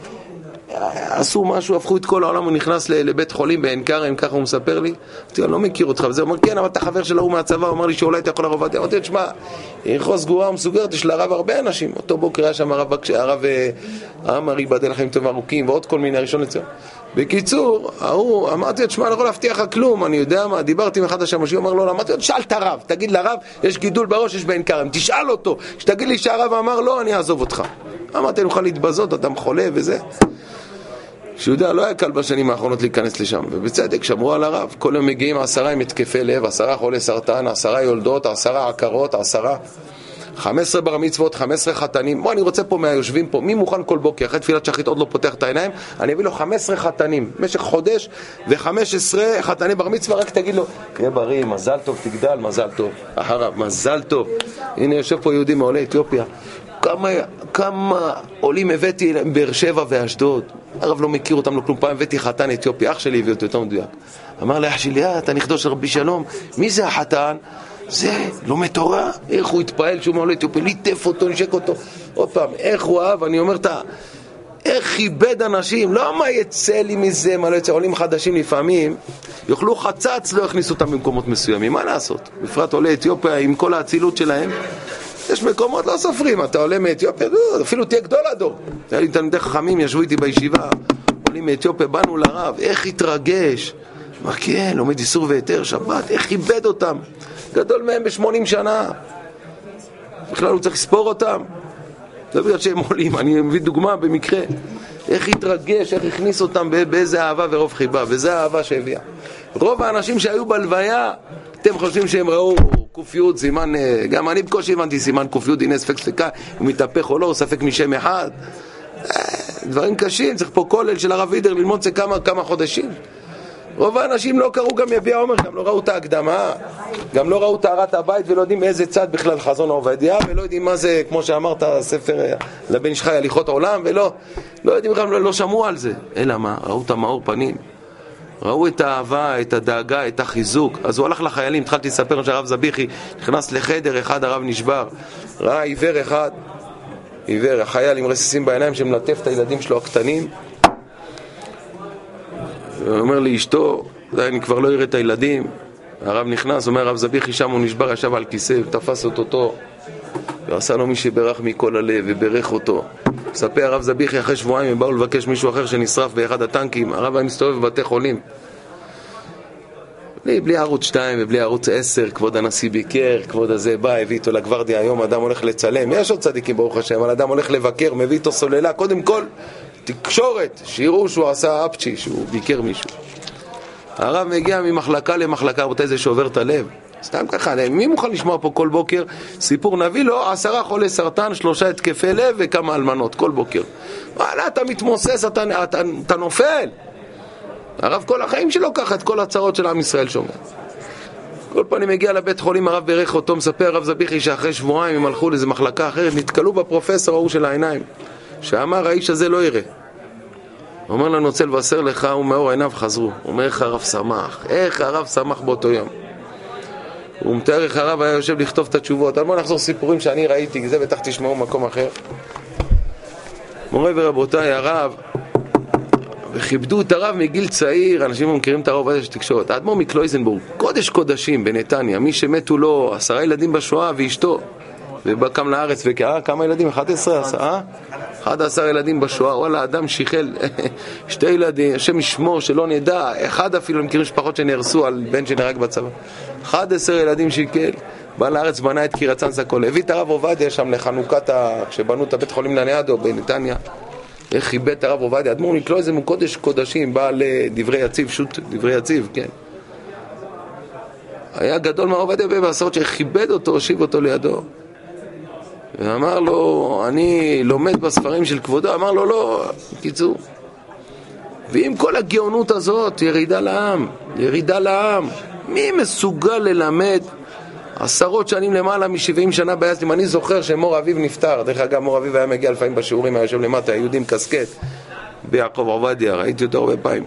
Speaker 1: עשו משהו, הפכו את כל העולם, הוא נכנס לבית חולים בעין כרם, ככה הוא מספר לי, אני לא מכיר אותך, וזה אומר, כן, אבל אתה חבר שלו, הוא מהצבא, הוא אמר לי שאולי אתה יכול לרב עובדיה, אמרתי, תשמע, ירחו סגורה ומסוגרת, יש לרב הרבה אנשים, אותו בוקר היה שם הרב, הרב העמר ייבדל לכם טוב ארוכים, ועוד כל מיני ראשון לציון. בקיצור, הוא, אמרתי, תשמע, אני יכול להבטיח לך כלום, אני יודע מה, דיברתי עם אחד השמשי, הוא אמר לו, אמרתי, שאל את הרב, תגיד לרב, יש גידול בראש, יש בעין כרם, תשאל אותו, שתגיד לי שהרב אמר לא, אני אעזוב אותך. אמרתי, אני אוכל להתבזות, אדם חולה וזה. שיודע, לא היה קל בשנים האחרונות להיכנס לשם, ובצדק, שמרו על הרב, כל יום מגיעים עשרה עם התקפי לב, עשרה חולי סרטן, עשרה יולדות, עשרה עקרות, עשרה, חמש עשרה בר מצוות, חמש עשרה חתנים. בוא, אני רוצה פה מהיושבים פה, מי מוכן כל בוקר, אחרי תפילת שחרית עוד לא פותח את העיניים, אני אביא לו חמש עשרה חתנים, במשך חודש, ו-חמש עשרה חתני בר מצווה, רק תגיד לו, תהיה בריא, מזל טוב, תגדל, מזל טוב, אחריו, מזל טוב. הנה יושב פה יהודי מעולי אתיופיה, כמה, כמה עולים הבאתי באר שבע ואשדוד, הרב לא מכיר אותם, לא כלום. פעם הבאתי חתן אתיופי, אח שלי הביא אותו יותר מדויק, אמר לי, אח שלי, אתה נכדו של רבי שלום, מי זה החתן? זה לומד תורה. איך הוא התפעל שהוא מעולה אתיופי, ליטף אותו, נשק אותו עוד פעם, איך הוא אהב. אני אומר, אתה, איך חיבד אנשים, לא מה יצא לי מזה, מה לא יצא. עולים חדשים לפעמים יאכלו חצץ, לא יכניסו אותם במקומות מסוימים, מה לעשות? בפרט עולי אתיופיה עם כל האצילות שלהם, יש מקומות לא סופרים. אתה עולה מאתיופיה, אפילו תהיה גדול הדור. היה לי תלמידי חכמים, ישבו איתי בישיבה, עולים מאתיופיה, באנו לרב, איך התרגש, מה כן, לומד איסור והיתר, שבת, איך חיבד אותם, גדול מהם ב-שמונים שנה, בכלל הוא צריך לספור אותם, לא בגלל שהם עולים, אני מביא דוגמה במקרה, איך התרגש, איך הכניס אותם באיזה אהבה ורוב חיבה, וזה האהבה שהביאה. רוב האנשים שהיו בלוויה, אתם חושבים שהם ראו קופיות, סימן, גם אני בקושי הבנתי סימן קופיות, הנה ספק ספקה, הוא מתהפך או לא, הוא ספק משם אחד, דברים קשים, צריך פה כולל של הרב וידר ללמוד זה כמה, כמה חודשים. רוב האנשים לא קראו גם יביע עומר, גם לא ראו את ההקדמה, גם לא ראו טהרת הבית, ולא יודעים מאיזה צד בכלל חזון עובדיה, ולא יודעים מה זה, כמו שאמרת, ספר לבן איש חי הליכות עולם, ולא לא יודעים, גם לא, לא שמעו על זה. אלא מה? ראו את המאור פנים, ראו את האהבה, את הדאגה, את החיזוק. אז הוא הלך לחיילים, התחלתי לספר שהרב זביחי נכנס לחדר אחד, הרב נשבר, ראה עיוור אחד, עיוור, החייל עם רסיסים בעיניים שמלטף את הילדים שלו הקטנים, הוא אומר לי, אשתו, אני כבר לא אראה את הילדים. הרב נכנס, אומר הרב זביחי, שם הוא נשבר, ישב על כיסא, ותפס אותו, ועשה לו מי שברך מכל הלב, וברך אותו. מספר הרב זביחי, אחרי שבועיים הם באו לבקש מישהו אחר שנשרף באחד הטנקים, הרב היה מסתובב בבתי חולים. בלי, בלי ערוץ שתיים ובלי ערוץ עשר, כבוד הנשיא ביקר, כבוד הזה בא, הביא איתו לגוורדיה, היום אדם הולך לצלם, יש עוד צדיקים ברוך השם, אבל אדם הולך לבקר, מביא איתו סוללה, קודם כל, תקשורת, שיראו שהוא עשה אפצ'י, שהוא ביקר מישהו. הרב מגיע ממחלקה למחלקה, רבותי, זה שעובר את הלב. סתם ככה, מי מוכן לשמוע פה כל בוקר סיפור נביא לו, עשרה חולי סרטן, שלושה התקפי לב וכמה אלמנות, כל בוקר. וואלה, אתה מתמוסס, אתה, אתה, אתה נופל. הרב כל החיים שלו ככה, את כל הצרות של עם ישראל שומע. כל פעם אני מגיע לבית חולים, הרב ברך אותו, מספר הרב זביחי שאחרי שבועיים הם הלכו לאיזו מחלקה אחרת, נתקלו בפרופסור ההוא של העיניים, שאמר האיש הזה לא יראה. הוא אומר לנו, רוצה לבשר לך, הוא מאור עיניו חזרו. הוא אומר איך הרב שמח, איך הרב שמח באותו יום. הוא מתאר איך הרב היה יושב לכתוב את התשובות. אבל בוא נחזור סיפורים שאני ראיתי, זה בטח תשמעו מקום אחר. מורי ורבותיי, הרב, וכיבדו את הרב מגיל צעיר, אנשים מכירים את הרב הזה של תקשורת. האדמו"ר מקלויזנבורג, קודש קודשים בנתניה, מי שמתו לו עשרה ילדים בשואה ואשתו, ובא קם לארץ וכאה, כמה ילדים? אחד עשר, עשרה? אחד עשר ילדים בשואה, וואלה, אדם שיחל שתי ילדים, השם ישמור שלא נדע, אחד אפילו, הם מכירים משפחות שנהרסו על בן שנהרג בצבא. אחד עשר ילדים שיקל, בא לארץ, בנה את קיר הצאנז הכל, הביא את הרב עובדיה שם לחנוכת, ה... כשבנו את הבית חולים לניאדו בנתניה, איך חיבט הרב עובדיה, אדמו"ר מקלויזנבורג קודש קודשים, בא לדברי יציב, שוט דברי יציב, כן. היה גדול מהרב עובדיה בעשרות שכיבד אותו, הושיב אותו לידו. ואמר לו, אני לומד בספרים של כבודו, אמר לו, לא, קיצור. ועם כל הגאונות הזאת, ירידה לעם, ירידה לעם. מי מסוגל ללמד עשרות שנים למעלה מ-שבעים שנה ביזדים? אני זוכר שמור אביב נפטר, דרך אגב מור אביב היה מגיע לפעמים בשיעורים, היה יושב למטה, היהודים קסקט, ביעקב עובדיה, ראיתי אותו הרבה פעמים.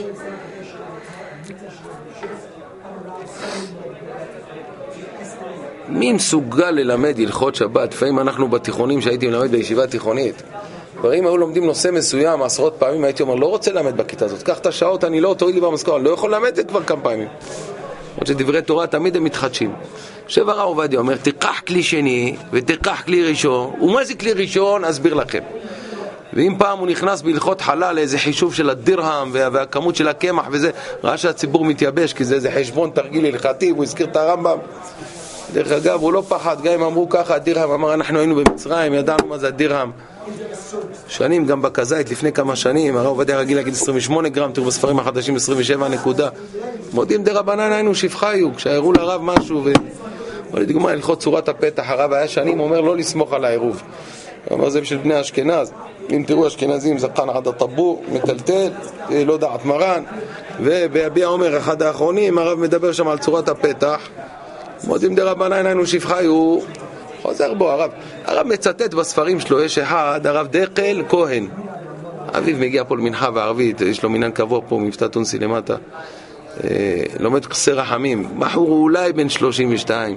Speaker 1: מי מסוגל ללמד הלכות שבת? לפעמים אנחנו בתיכונים שהייתי מלמד בישיבה תיכונית, דברים היו לומדים נושא מסוים עשרות פעמים, הייתי אומר לא רוצה ללמד בכיתה הזאת, קח את השעות, אני לא תוריד לי במשכורת, לא יכול ללמד את זה כבר כמה פעמים. עוד שדברי תורה תמיד הם מתחדשים. יושב הרב עובדיה אומר, תיקח כלי שני ותיקח כלי ראשון. ומה זה כלי ראשון? אסביר לכם. ואם פעם הוא נכנס בהלכות חלל לאיזה חישוב של הדירהם והכמות של הקמח וזה, ראה שהציבור מתייבש כי זה איזה חשבון תרגיל הלכתי, והוא הזכיר את הרמב"ם. דרך אגב, הוא לא פחד, גם אם אמרו ככה, הדירהם, אמר, אנחנו היינו במצרים, ידענו מה זה הדירהם. שנים, גם בקזית, לפני כמה שנים, הרב עובדיה רגיל להגיד עשרים ושמונה גרם, תראו בספרים החדשים עשרים ושבע נקודה. מודים דרבנן היינו שפחיו, כשהראו לרב משהו, ולדוגמה, הלכות צורת הפתח, הרב היה שנים, אומר לא לסמוך על העירוב. הוא אומר, זה בשביל בני אשכנז. אם תראו אשכנזים, זקן עד הטבור, מטלטל, לא דעת מרן, וביביע אומר, אחד האחרונים, הרב מדבר שם על צורת הפתח, מודים דרבנן היינו שפחיו, חוזר בו הרב. הרב מצטט בספרים שלו, יש אחד, הרב דקל כהן. אביו מגיע פה למנחה בערבית, יש לו מנהל קבוע פה, מבטא טונסי למטה. אה, לומד קסר רחמים. בחור הוא אולי בן שלושים ושתיים.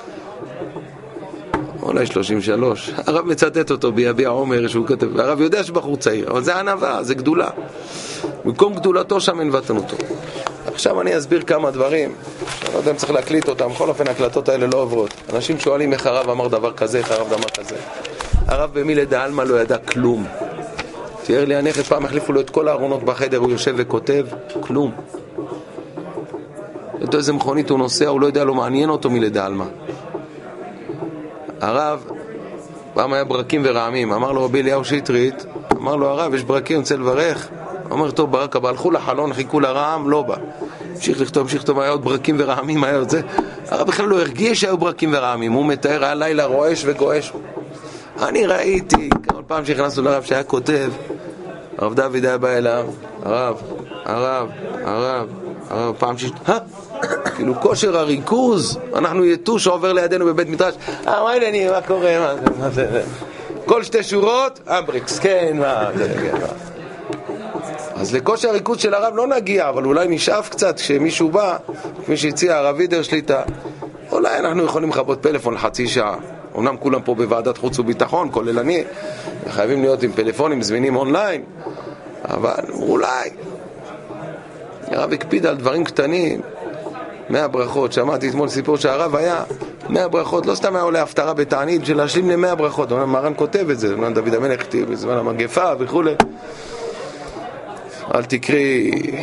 Speaker 1: אולי שלושים ושלוש. הרב מצטט אותו ביביע עומר שהוא כתב. הרב יודע שבחור צעיר, אבל זה ענווה, זה גדולה. במקום גדולתו שם הנבטנו אותו. עכשיו אני אסביר כמה דברים, אני לא יודע אם צריך להקליט אותם, בכל אופן ההקלטות האלה לא עוברות. אנשים שואלים איך הרב אמר דבר כזה, איך הרב אמר כזה. הרב במילי דעלמא לא ידע כלום. תיאר לי הנכד, פעם החליפו לו את כל הארונות בחדר, הוא יושב וכותב, כלום. אותו איזה מכונית הוא נוסע, הוא לא יודע, לא מעניין אותו מילי דעלמא. הרב, פעם היה ברקים ורעמים, אמר לו רבי אליהו שטרית, אמר לו הרב, יש ברקים, אני רוצה לברך. אומר, טוב, ברק, אבל הלכו לחלון, חיכו לרעם, לא בא. המשיך לכתוב, המשיך לכתוב, היה עוד ברקים ורעמים, היה עוד זה. הרב בכלל לא הרגיש שהיו ברקים ורעמים, הוא מתאר, היה לילה רועש וגועש. אני ראיתי, כל פעם שהכנסנו לרב שהיה כותב, הרב דוד היה בא אליו, הרב, הרב, הרב, הרב, פעם שיש, אה? כאילו כושר הריכוז, אנחנו יתוש שעובר לידינו בבית מדרש, אה, מה אילני, מה קורה, מה זה, כל שתי שורות, אמבריקס, כן, מה, זה, כן, מה. אז לכושר הריכוז של הרב לא נגיע, אבל אולי נשאף קצת כשמישהו בא, כפי שהציע הרב וידר שליטה, אולי אנחנו יכולים לחבות פלאפון לחצי שעה. אומנם כולם פה בוועדת חוץ וביטחון, כולל אני, חייבים להיות עם פלאפונים זמינים אונליין, אבל אולי. הרב הקפיד על דברים קטנים, מאה ברכות, שמעתי אתמול סיפור שהרב היה, מאה ברכות, לא סתם היה עולה הפטרה בתענית, של להשלים למאה ברכות, מרן כותב את זה, דוד המלך כתיב בזמן המגפה וכו'. אל תקרי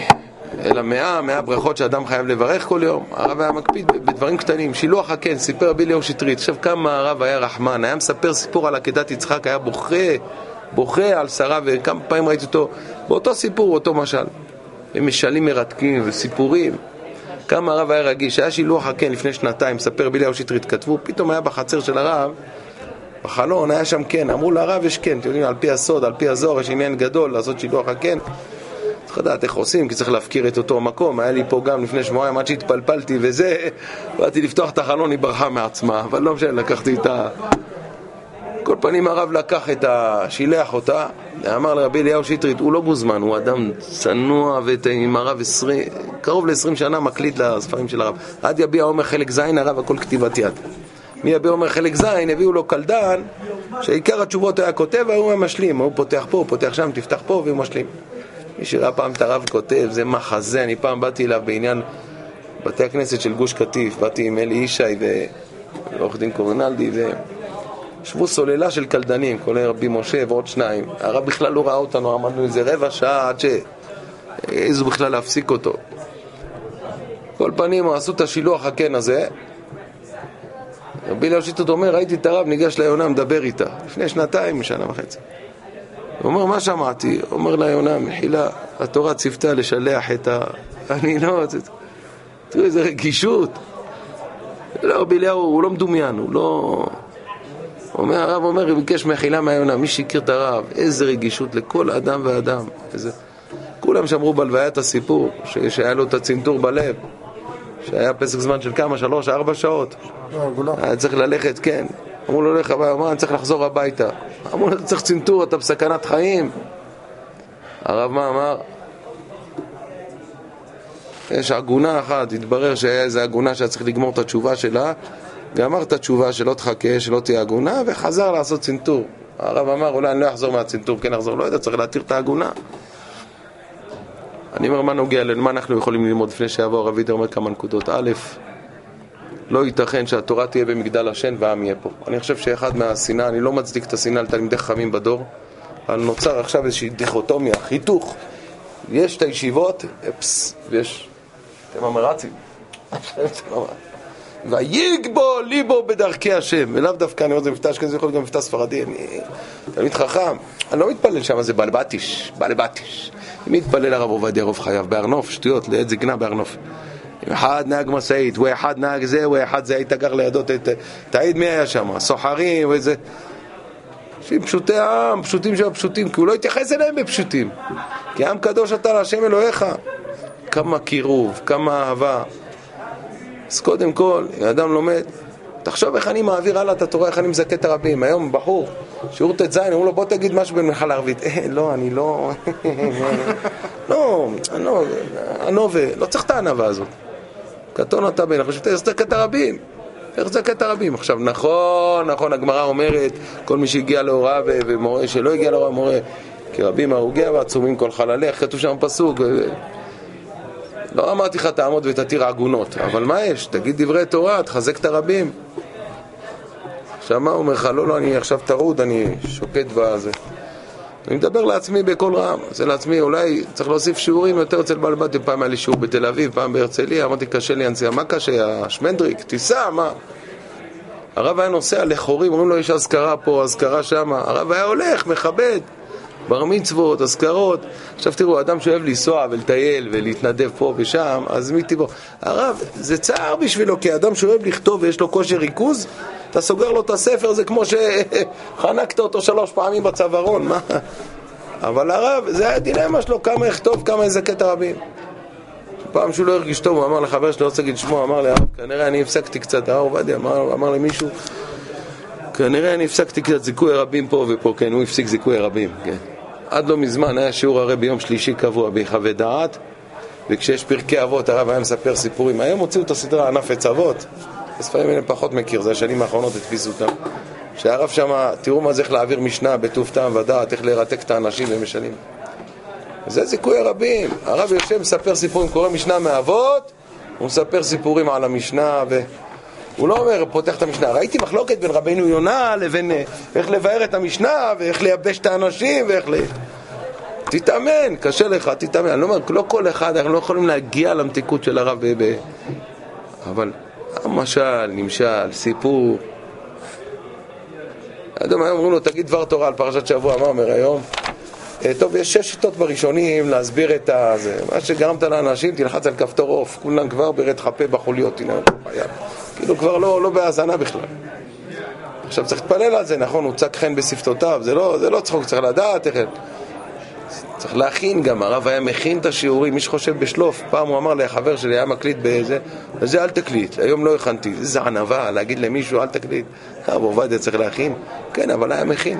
Speaker 1: אלא מאה, מאה ברכות שאדם חייב לברך כל יום. הרב היה מקפיד בדברים קטנים. שילוח הקן, סיפר רבי אליהו שטרית. עכשיו כמה הרב היה רחמן, היה מספר סיפור על עקדת יצחק, היה בוכה, בוכה על שרה, וכמה פעמים ראיתי אותו, באותו סיפור, אותו משל. ומשלים מרתקים וסיפורים. כמה הרב היה רגיש, היה שילוח הקן לפני שנתיים, מספר רבי אליהו שטרית, כתבו, פתאום היה בחצר של הרב, בחלון היה שם כן, אמרו לרב יש כן, אתם יודעים, על פי הסוד, על פי הזוהר, יש עניין גדול לעשות שילוח הקן. צריך לדעת איך עושים, כי צריך להפקיר את אותו מקום. היה לי פה גם לפני שבועיים, עד שהתפלפלתי וזה, באתי לפתוח את החלון, היא ברחה מעצמה, אבל לא משנה, לקחתי את ה... כל פנים הרב לקח את ה... שילח אותה, אמר לרבי אליהו שטרית, הוא לא גוזמן, הוא אדם צנוע, ועם הרב עשרים, קרוב ל-עשרים שנה מקליט לספרים של הרב. עד יביע עומר חלק זין, הרב הכל כתיבת יד. מי יביע עומר חלק זין, הביאו לו קלדן, שעיקר התשובות היה כותב, והוא היה משלים, הוא פותח פה, הוא פותח שם, תפתח פה, והוא משלים. מי שראה פעם את הרב כותב, זה מחזה. אני פעם באתי אליו בעניין בתי הכנסת של גוש קטיף, באתי עם אלי ישי ועורך דין קורנלדי, ושבו סוללה של קלדנים, כולל רבי משה ועוד שניים. הרב בכלל לא ראה אותנו, עמדנו איזה רבע שעה עד שאיזו בכלל להפסיק אותו. כל פנים עשו את השילוח הקן הזה. רבי אליהו שטרית אומר, ראיתי את הרב, ניגש ליונה, מדבר איתה לפני שנתיים, שנה וחצי. הוא אומר, מה שמעתי? אומר לה יונה, מחילה, התורה ציוותה לשלח את ה... אני לא... תראו איזה רגישות. לא, רבי אליהו, הוא לא מדומיין, הוא לא... אומר, הרב אומר, הוא ביקש מחילה מהיונה, מי שהכיר את הרב, איזה רגישות לכל אדם ואדם. איזה... כולם שמרו בלוויית הסיפור, ש... שהיה לו את הצנתור בלב, שהיה פסק זמן של כמה, שלוש, ארבע שעות. היה צריך ללכת, כן. אמרו לו לך, אמר, אני צריך לחזור הביתה. אמרו לו, צריך צנתור, אתה בסכנת חיים. הרב מה אמר? יש עגונה אחת, התברר שהיה איזו עגונה שהיה צריך לגמור את התשובה שלה, גמר את התשובה שלא תחכה, שלא תהיה עגונה, וחזר לעשות צנתור. הרב אמר, אולי אני לא אחזור מהצנתור, כן אחזור, לא יודע, צריך להתיר את העגונה. אני אומר, מה נוגע לנו, מה אנחנו יכולים ללמוד לפני שיבוא הרב וידר אומר כמה נקודות. א', לא ייתכן שהתורה תהיה במגדל השן והעם יהיה פה. אני חושב שאחד מהשנאה, אני לא מצדיק את השנאה על תלמידי חכמים בדור, אבל נוצר עכשיו איזושהי דיכוטומיה, חיתוך. יש את הישיבות, אפס, ויש, אתם המרצים. ויגבו ליבו בדרכי השם. ולאו דווקא אני רואה זה מבטא שכזה, יכול להיות גם מבטא ספרדי. אני תלמיד חכם. אני לא מתפלל שם, זה בלבטיש, בלבטיש. מי מתפלל הרב עובדיה רוב חייו? בארנוף, שטויות, לעת זקנה בארנוף. אחד נהג מסעית, ואחד נהג זה, ואחד זה, היית גר לידו, תעיד מי היה שם, סוחרים ואיזה... פשוטי העם, פשוטים שם פשוטים, כי הוא לא התייחס אליהם בפשוטים. כי עם קדוש אתה להשם אלוהיך. כמה קירוב, כמה אהבה. אז קודם כל, האדם לומד, תחשוב איך אני מעביר הלאה את התורה, איך אני מזכה את הרבים. היום בחור, שיעור תזיין, אמרו לו בוא תגיד משהו במנחל הערבית. אה, לא, אני לא... לא, לא, הנובה, לא צריך את הענבה הזאת. קטון אתה בין, אני חושב, איך זכה את הרבים? איך זכה את הרבים? עכשיו, נכון, נכון, הגמרא אומרת, כל מי שהגיע להוראה ומורה, שלא הגיע להוראה מורה, כי רבים הרוגיה ועצומים כל חללי, איך כתוב שם פסוק, לא אמרתי לך תעמוד ותתיר עגונות, אבל מה יש? תגיד דברי תורה, תחזק את הרבים. עכשיו מה הוא אומר לך? לא, לא, אני עכשיו טרוד, אני שוקט בזה. אני מדבר לעצמי בכל רם, זה לעצמי, אולי צריך להוסיף שיעורים יותר אצל בעל בתים. פעם היה לי שיעור בתל אביב, פעם בהרצליה, אמרתי קשה לי הנסיעה, מה קשה? השמנדריק, טיסה, מה? הרב היה נוסע לחורים, אומרים לו יש אזכרה פה, אזכרה שם, הרב היה הולך, מכבד, בר מצוות, אזכרות. עכשיו תראו, אדם שאוהב לנסוע ולטייל ולהתנדב פה ושם, אז מי תבוא? הרב, זה צער בשבילו, כי אדם שאוהב לכתוב ויש לו כושר ריכוז, אתה סוגר לו את הספר, זה כמו שחנקת אותו שלוש פעמים בצווארון, מה? אבל הרב, זה היה דילמה שלו, כמה יכתוב, כמה יזכה את הרבים. פעם שהוא לא הרגיש טוב, הוא אמר לחבר שלו, לא רוצה להגיד שמו, אמר לי, כנראה אני הפסקתי קצת, הרב עובדיה, אמר, אמר למישהו, כנראה אני הפסקתי קצת זיכוי רבים פה ופה, כן, הוא הפסיק זיכוי רבים, כן. עד לא מזמן היה שיעור הרי ביום שלישי קבוע בהיחווה דעת, וכשיש פרקי אבות הרב היה מספר סיפורים. היום הוציאו את הסדרה ענף עץ אבות, הספרים האלה פחות מכיר, זה השנים האחרונות התפיסו אותם, שהרב שם, תראו מה זה איך להעביר משנה בטוב טעם ודעת, איך לרתק את האנשים במשנים. זה זיכוי הרבים. הרב יושב מספר סיפורים, קורא משנה מאבות, הוא מספר סיפורים על המשנה, והוא לא אומר פותח את המשנה. ראיתי מחלוקת בין רבינו יונה לבין איך לבאר את המשנה ואיך לייבש את האנשים ואיך ל... תתאמן, קשה לך, תתאמן. אני לא אומר, לא כל אחד, אנחנו לא יכולים להגיע למתיקות של הרב ב... ב... אבל המשל, נמשל, סיפור. אדם היום אומרים לו, תגיד דבר תורה על פרשת שבוע, מה אומר היום? טוב, יש שש שיטות בראשונים להסביר את זה. מה שגרמת לאנשים, תלחץ על כפתור אוף, כולם כבר ברד חפה בחוליות, הנה, כאילו כבר לא, לא בהאזנה בכלל. עכשיו צריך להתפלל על זה, נכון, הוא צק חן בשפתותיו, זה לא, זה לא צחוק, צריך לדעת איך... צריך להכין גם, הרב היה מכין את השיעורים, מי שחושב בשלוף, פעם הוא אמר לי, החבר שלי היה מקליט באיזה, זה אל תקליט, היום לא הכנתי, זה ענבה, להגיד למישהו אל תקליט, הרב עובדיה צריך להכין, כן, אבל היה מכין.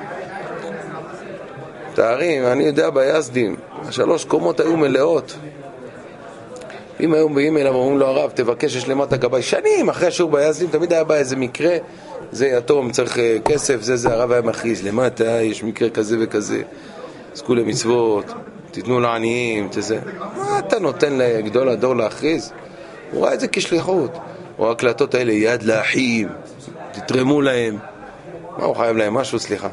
Speaker 1: תארים, אני יודע ביזדים, השלוש קומות היו מלאות, אם היום באים אליו, אומרים לו הרב, תבקש יש למטה גבי, שנים אחרי השיעור ביזדים, תמיד היה בא איזה מקרה, זה יתום, צריך כסף, זה זה, הרב היה מכריז, למטה יש מקרה כזה וכזה, עסקו למצוות, תיתנו לעניים, תזה. מה אתה נותן לגדול הדור להכריז? הוא ראה את זה כשליחות. או ההקלטות האלה, יד לאחים, תתרמו להם. מה הוא חייב להם? משהו, סליחה.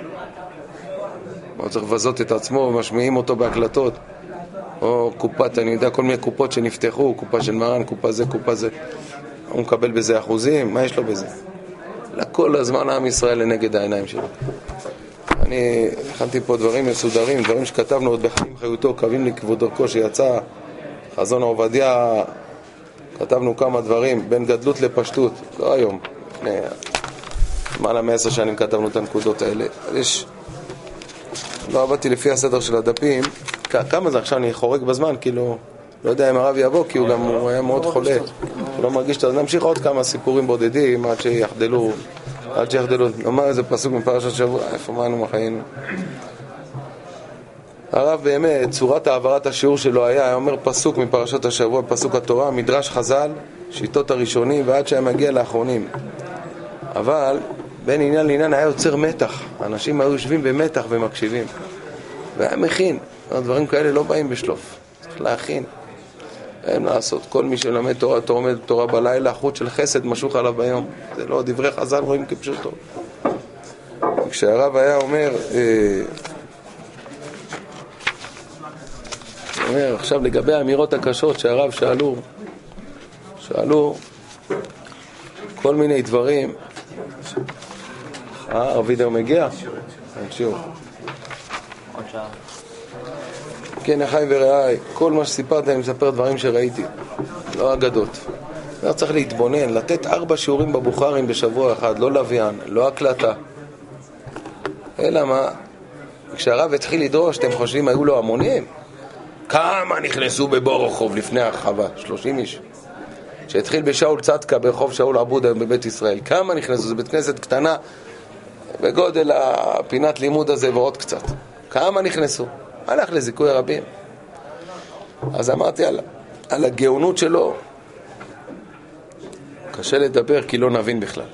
Speaker 1: הוא צריך לבזות את עצמו ומשמיעים אותו בהקלטות. או קופת, אני יודע, כל מיני קופות שנפתחו, קופה של מרן, קופה זה, קופה זה. הוא מקבל בזה אחוזים, מה יש לו בזה? לכל הזמן עם ישראל לנגד העיניים שלו. אני הכנתי פה דברים מסודרים, דברים שכתבנו עוד בחיים חיותו, קווים לכבוד דרכו שיצא, חזון עובדיה, כתבנו כמה דברים, בין גדלות לפשטות, לא היום, לפני מעלה מעשר שנים כתבנו את הנקודות האלה. יש, לא עבדתי לפי הסדר של הדפים, כמה זה עכשיו אני חורג בזמן, כאילו, לא יודע אם הרב יבוא, כי הוא גם הוא היה מאוד חולה, הוא לא מרגיש, אז נמשיך עוד כמה סיפורים בודדים עד שיחדלו, עד שיחדלו, נאמר איזה פסוק מפרשת שבוע, איפה מאנו מחיינו. הרב באמת, צורת העברת השיעור שלו היה, היה אומר פסוק מפרשת השבוע, פסוק התורה, מדרש חז"ל, שיטות הראשונים ועד שהיה מגיע לאחרונים. אבל בין עניין לעניין היה יוצר מתח, אנשים היו יושבים במתח ומקשיבים, והיה מכין, הדברים כאלה לא באים בשלוף, צריך להכין. אין לעשות, כל מי שלמד תורה, תורמד תורה בלילה, חוט של חסד משוך עליו ביום. זה לא דברי חז"ל רואים כפשוטו. כשהרב היה אומר, אה, אומר עכשיו לגבי האמירות הקשות שהרב שאלו, שאלו כל מיני דברים. אה, הרב וידר מגיע? אין שיעור.
Speaker 3: עוד שעה.
Speaker 1: כן, אחי ורעי, כל מה שסיפרתי אני מספר דברים שראיתי, לא אגדות. אני צריך להתבונן, לתת ארבע שיעורים בבוכרים בשבוע אחד, לא לוויין, לא הקלטה. אלא מה? כשהרב התחיל לדרוש, אתם חושבים, היו לו המונים? כמה נכנסו בבורוכוב לפני הרחבה? שלושים איש. שהתחיל בשאול צדקה ברחוב שאול עבודה בבית ישראל. כמה נכנסו? זה בית כנסת קטנה, בגודל הפינת לימוד הזה ועוד קצת. כמה נכנסו? הלך לזיכוי הרבים. אז אמרתי על, על הגאונות שלו, קשה לדבר כי לא נבין בכלל.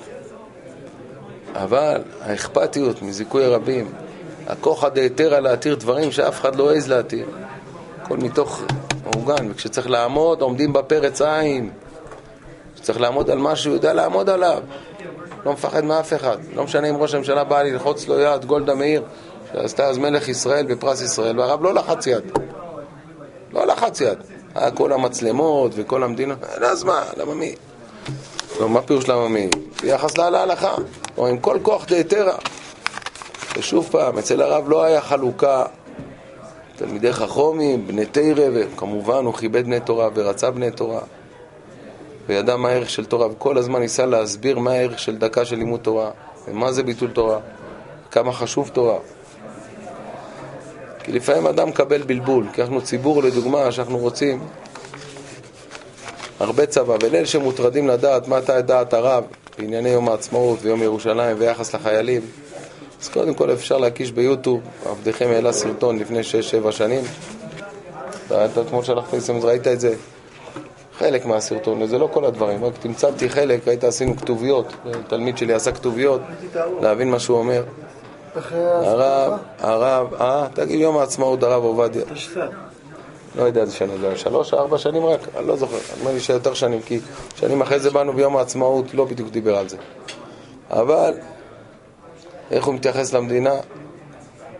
Speaker 1: אבל האכפתיות מזיכוי הרבים, הכוח הדהתר על להתיר דברים שאף אחד לא עז להתיר. הכל מתוך אורגן, וכשצריך לעמוד, עומדים בפרץ עין. כשצריך לעמוד על משהו, יודע לעמוד עליו. לא מפחד מאף אחד. לא משנה אם ראש הממשלה בא ללחוץ לו יד, גולדה מאיר, שעשתה אז מלך ישראל בפרס ישראל, והרב לא לחץ יד. לא לחץ יד. היה כל המצלמות וכל המדינה. אז מה? למה מי? לא, מה פירוש למה מי? ביחס להלכה. או עם כל כוח דהתרא. ושוב פעם, אצל הרב לא היה חלוקה. תלמידי חכמים, בני תירא, וכמובן הוא כיבד בני תורה ורצה בני תורה. וידע מה הערך של תורה, וכל הזמן ניסה להסביר מה הערך של דקה של לימוד תורה, ומה זה ביטול תורה, כמה חשוב תורה. כי לפעמים אדם מקבל בלבול, כי אנחנו ציבור לדוגמה שאנחנו רוצים הרבה צבא, וליל שמוטרדים לדעת מה אתה דעת הרב בענייני יום העצמאות ויום ירושלים ויחס לחיילים. אז קודם כל אפשר להקיש ביוטיוב, עבדכם העלה סרטון לפני שש שבע שנים, ואתה כמו שלחתי סמד, ראית את זה? חלק מהסרטון, זה לא כל הדברים, רק תמצאתי חלק, ראית עשינו כתוביות, תלמיד שלי עשה כתוביות, להבין מה שהוא אומר. הרב, הרב, אה, תגיד יום העצמאות הרב עובדיה. לא יודע איזה שנה, זה שלוש, ארבע שנים רק, אני לא זוכר, אני אומר לי שיותר שנים, כי שנים אחרי זה באנו ביום העצמאות, לא בדיוק דיבר על זה. אבל, איך הוא מתייחס למדינה?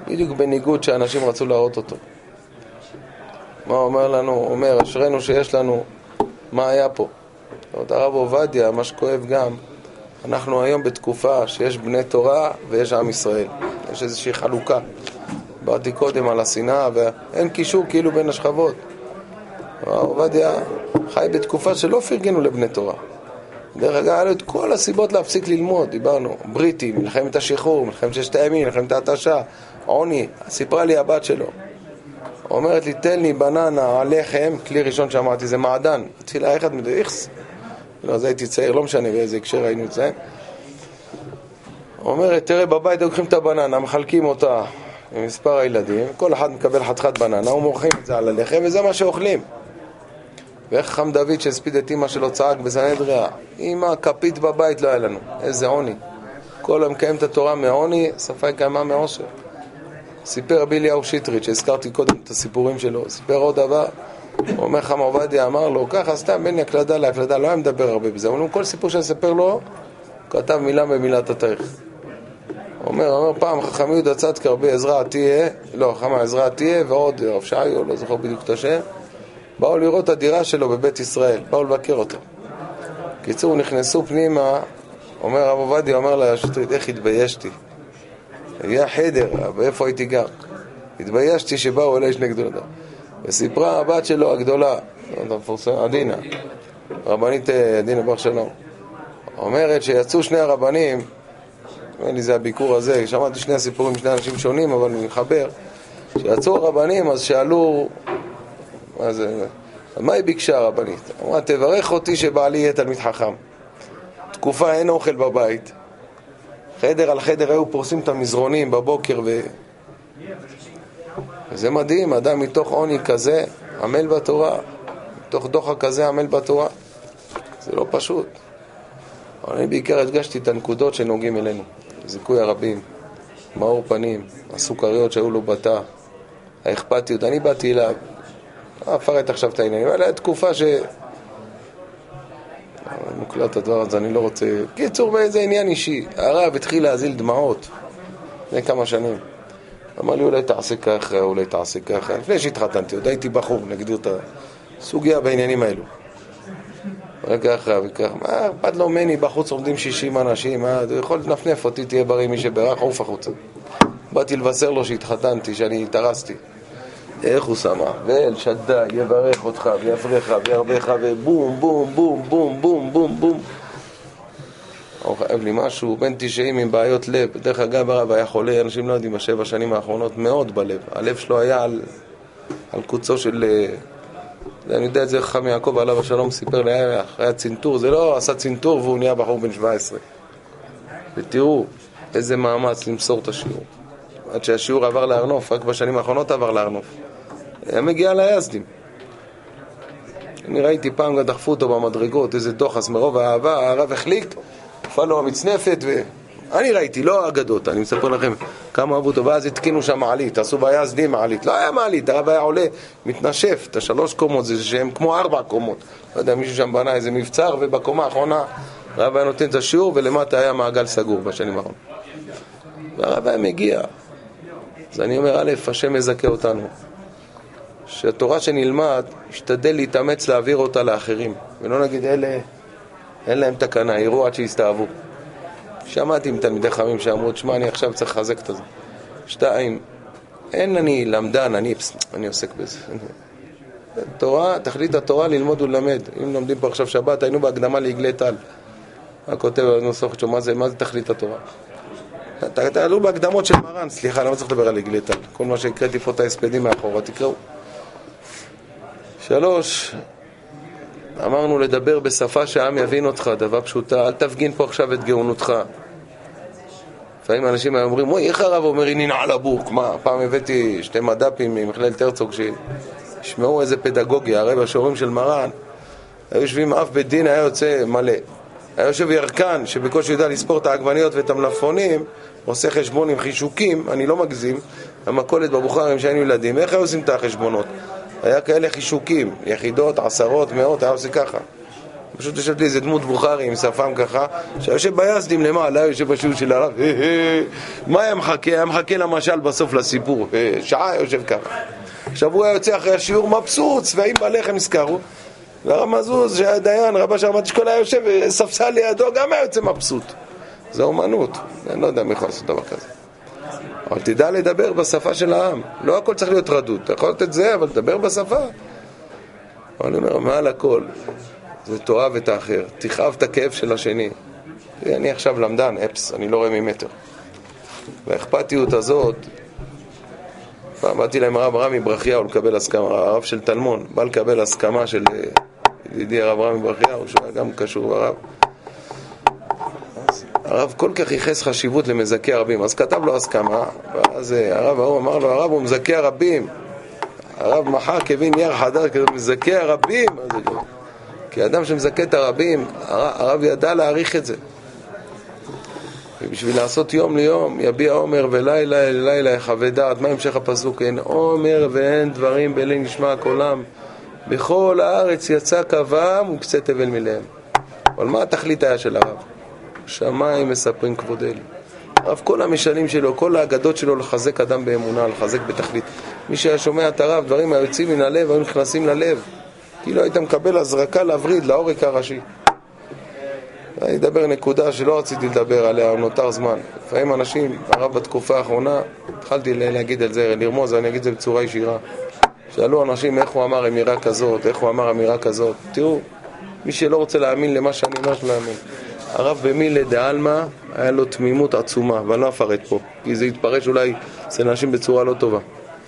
Speaker 1: בדיוק בניגוד שאנשים רצו להראות אותו. מה אומר לנו? הוא אומר, אשרנו שיש לנו מה היה פה. עוד הרב עובדיה, מה שכואב גם, אנחנו היום בתקופה שיש בני תורה ויש עם ישראל. יש איזושהי חלוקה. באתי קודם על השנאה ואין קישור כאילו בין השכבות. עובדיה חי בתקופה שלא פרגנו לבני תורה. דרך אגב, היה לו את כל הסיבות להפסיק ללמוד. דיברנו, בריטי, מלחמת השחרור, מלחמת ששת הימים, מלחמת ההתשה, עוני. סיפרה לי הבת שלו. אומרת לי, תן לי בננה, הלחם, כלי ראשון שאמרתי, זה מעדן. התחילה אחד מדי, איכס. לא, אז הייתי צעיר, לא משנה באיזה הקשר היינו את זה. אומרת, תראה, בבית לוקחים את הבננה, מחלקים אותה עם מספר הילדים, כל אחד מקבל חתיכת בננה, ומורחים את זה על הלחם, וזה מה שאוכלים. ואיך חם דוד שהספיד את אמא שלו צעק בסנהדריה, אמא, כפית בבית לא היה לנו. איזה עוני. כל המקיים את התורה מעוני, שפה קיימה מאושר. סיפר רבי אליהו שטרית, שהזכרתי קודם את הסיפורים שלו, סיפר עוד דבר, הוא אומר חם עובדיה, אמר לו, ככה סתם בין הקלדה להקלדה, לא היה מדבר הרבה בזה, אבל כל סיפור שאני אספר לו, הוא כתב מילה במילת התאריך. הוא אומר, הוא אומר פעם, חכמי יהודה צדקה, רבי עזרא תהיה, לא, חכמה עזרא תהיה, ועוד רב שעיו, לא זוכר בדיוק את השם, באו לראות את הדירה שלו בבית ישראל, באו לבקר אותו. קיצור, נכנסו פנימה, אומר רב עובדיה, אומר לה שטרית, איך התביישתי? היה חדר, ואיפה הייתי גר? התביישתי שבאו אליי שני גדולות. וסיפרה הבת שלו הגדולה, עדינה, רבנית עדינה בר שלום, אומרת שיצאו שני הרבנים, אין לי זה הביקור הזה, שמעתי שני הסיפורים שני אנשים שונים, אבל אני מחבר, שיצאו הרבנים, אז שאלו, מה זה, מה היא ביקשה הרבנית? אמרה, תברך אותי שבעלי יהיה תלמיד חכם. תקופה אין אוכל בבית, חדר על חדר היו פורסים את המזרונים בבוקר ו... וזה מדהים, אדם מתוך עוני כזה עמל בתורה, מתוך דוחה כזה עמל בתורה, זה לא פשוט. אבל אני בעיקר הדגשתי את הנקודות שנוגעים אלינו, זיכוי הרבים, מאור פנים, הסוכריות שהיו לו בתא, האכפתיות. אני באתי אליו, אפרט עכשיו את העניינים, אבל היה תקופה ש... מוקלט הדבר הזה, אני לא רוצה... קיצור, באיזה עניין אישי. הרב התחיל להזיל דמעות לפני כמה שנים. אמר לי, אולי תעשה ככה, אולי תעשה ככה. לפני שהתחתנתי, עוד הייתי בחור, נגדיר את הסוגיה בעניינים האלו. וככה וככה. מה, פד לא מני, בחוץ עומדים שישים אנשים, מה, אתה יכול לנפנף אותי, תהיה בריא מי שברך, עוף החוצה. באתי לבשר לו שהתחתנתי, שאני התארסתי. איך הוא שמח, ואל שדי יברך אותך ויפריך וירבך ובום בום בום בום בום בום בום. הוא חייב לי משהו, בן תשעים עם בעיות לב. דרך אגב הרב היה חולה, אנשים לא יודעים, בשבע שנים האחרונות מאוד בלב. הלב שלו היה על, על קוצו של... אני יודע את זה, חכם יעקב עליו השלום סיפר לי, היה, היה צינטור, זה לא עשה צינטור והוא נהיה בחור בן שבע עשרה. ותראו איזה מאמץ למסור את השיעור. עד שהשיעור עבר לארנוף, רק בשנים האחרונות עבר לארנוף. היה מגיע ליזדים. אני ראיתי פעם גם דחפו אותו במדרגות, איזה דוחס מרוב האהבה, הרב החליק, נפל לו המצנפת, ואני ראיתי, לא אגדות, אני מספר לכם כמה אהבו אותו, ואז התקינו שם מעלית, עשו ביזדים מעלית, לא היה מעלית, הרב היה עולה, מתנשף, את השלוש קומות, זה שהם כמו ארבע קומות, לא יודע, מישהו שם בנה איזה מבצר, ובקומה האחרונה, הרב היה נותן את השיעור, ולמטה היה מעגל סגור בשנים האחרונות. והרב היה מגיע. אז אני אומר, א', השם מזכה אותנו. שהתורה שנלמד, ישתדל להתאמץ להעביר אותה לאחרים. ולא נגיד, אלה, אין להם תקנה, יראו עד שיסתאבו. שמעתי עם תלמידי חמים שאמרו, תשמע, אני עכשיו צריך לחזק את זה. שתיים, אין אני למדן, אני, אני עוסק בזה. תורה, תכלית התורה ללמוד וללמד. אם לומדים פה עכשיו שבת, היינו בהקדמה לעגלי טל. הכותב הנוסח, מה זה, מה זה תכלית התורה? תעלו בהקדמות של מרן, סליחה, למה צריך לדבר על עגלי טל? כל מה שהקראתי פה את ההספדים מאחורה, תקראו. שלוש, אמרנו לדבר בשפה שהעם יבין אותך, דבר פשוטה, אל תפגין פה עכשיו את גאונותך. לפעמים אנשים אומרים, אוי, איך הרב אומר, הנה נעל הבוק, מה? פעם הבאתי שתי מדפים ממכללת הרצוג שישמעו איזה פדגוגיה, הרי בשיעורים של מרן, היו יושבים אף בית דין, היה יוצא מלא. היה יושב ירקן, שבקושי יודע לספור את העגבניות ואת המלפפונים, עושה חשבון עם חישוקים, אני לא מגזים, המכולת בבוכרים שהיינו ילדים, איך היו עושים את החשבונות? היה כאלה חישוקים, יחידות, עשרות, מאות, היה עושה ככה. פשוט יושב לי איזה דמות בוכרי עם שפם ככה, שיושב ביסדים למעלה, יושב בשיעור של הרב, מה היה מחכה? היה מחכה למשל בסוף לסיפור, שעה יושב ככה. עכשיו הוא היה יוצא אחרי השיעור מבסוט, צבעים בלחם נזכרו, והרב מזוז, שהיה דיין, רבא שרמת אשכול היה יושב, ספסל לידו, גם היה יוצא מבסוט. זה אומנות, אני לא יודע מי יכול לעשות דבר כזה. אבל תדע לדבר בשפה של העם, לא הכל צריך להיות רדוד, אתה יכול לתת זה, אבל תדבר בשפה. אבל אני אומר, מעל הכל, זה תאהב את האחר, תכאב את הכאב של השני. אני עכשיו למדן, אפס, אני לא רואה ממטר. והאכפתיות הזאת, פעם באתי להם הרב רמי ברכיהו לקבל הסכמה, הרב של תלמון, בא לקבל הסכמה של ידידי הרב רמי ברכיהו, שהוא היה גם קשור ברב. הרב כל כך ייחס חשיבות למזכי הרבים, אז כתב לו הסכמה, ואז הרב ההוא אמר לו, הרב הוא מזכי הרבים. הרב מחר כבין נייר חדר כזה, מזכי הרבים. כי האדם שמזכה את הרבים, הרב ידע להעריך את זה. ובשביל לעשות יום ליום, יביע עומר ולילה לילה יחווה דעת. מה המשך הפסוק? אין עומר ואין דברים בלי נשמע קולם. בכל הארץ יצא קבם וקצה תבל מלהם. אבל מה התכלית היה של הרב? שמיים מספרים כבוד אל. הרב כל המשלים שלו, כל האגדות שלו לחזק אדם באמונה, לחזק בתכלית. מי שהיה שומע את הרב, דברים היוצאים מן הלב, היו נכנסים ללב. כאילו היית מקבל הזרקה להבריד, לעורק הראשי. אני אדבר נקודה שלא רציתי לדבר עליה, נותר זמן. לפעמים אנשים, הרב בתקופה האחרונה, התחלתי להגיד על זה, לרמוז, אני אגיד את זה בצורה ישירה. שאלו אנשים איך הוא אמר אמירה כזאת, איך הוא אמר אמירה כזאת. תראו, מי שלא רוצה להאמין למה שאני אומר שלא להאמין. הרב במילה דעלמא היה לו תמימות עצומה, ואני לא אפרט פה, כי זה יתפרש אולי אצל אנשים בצורה לא טובה.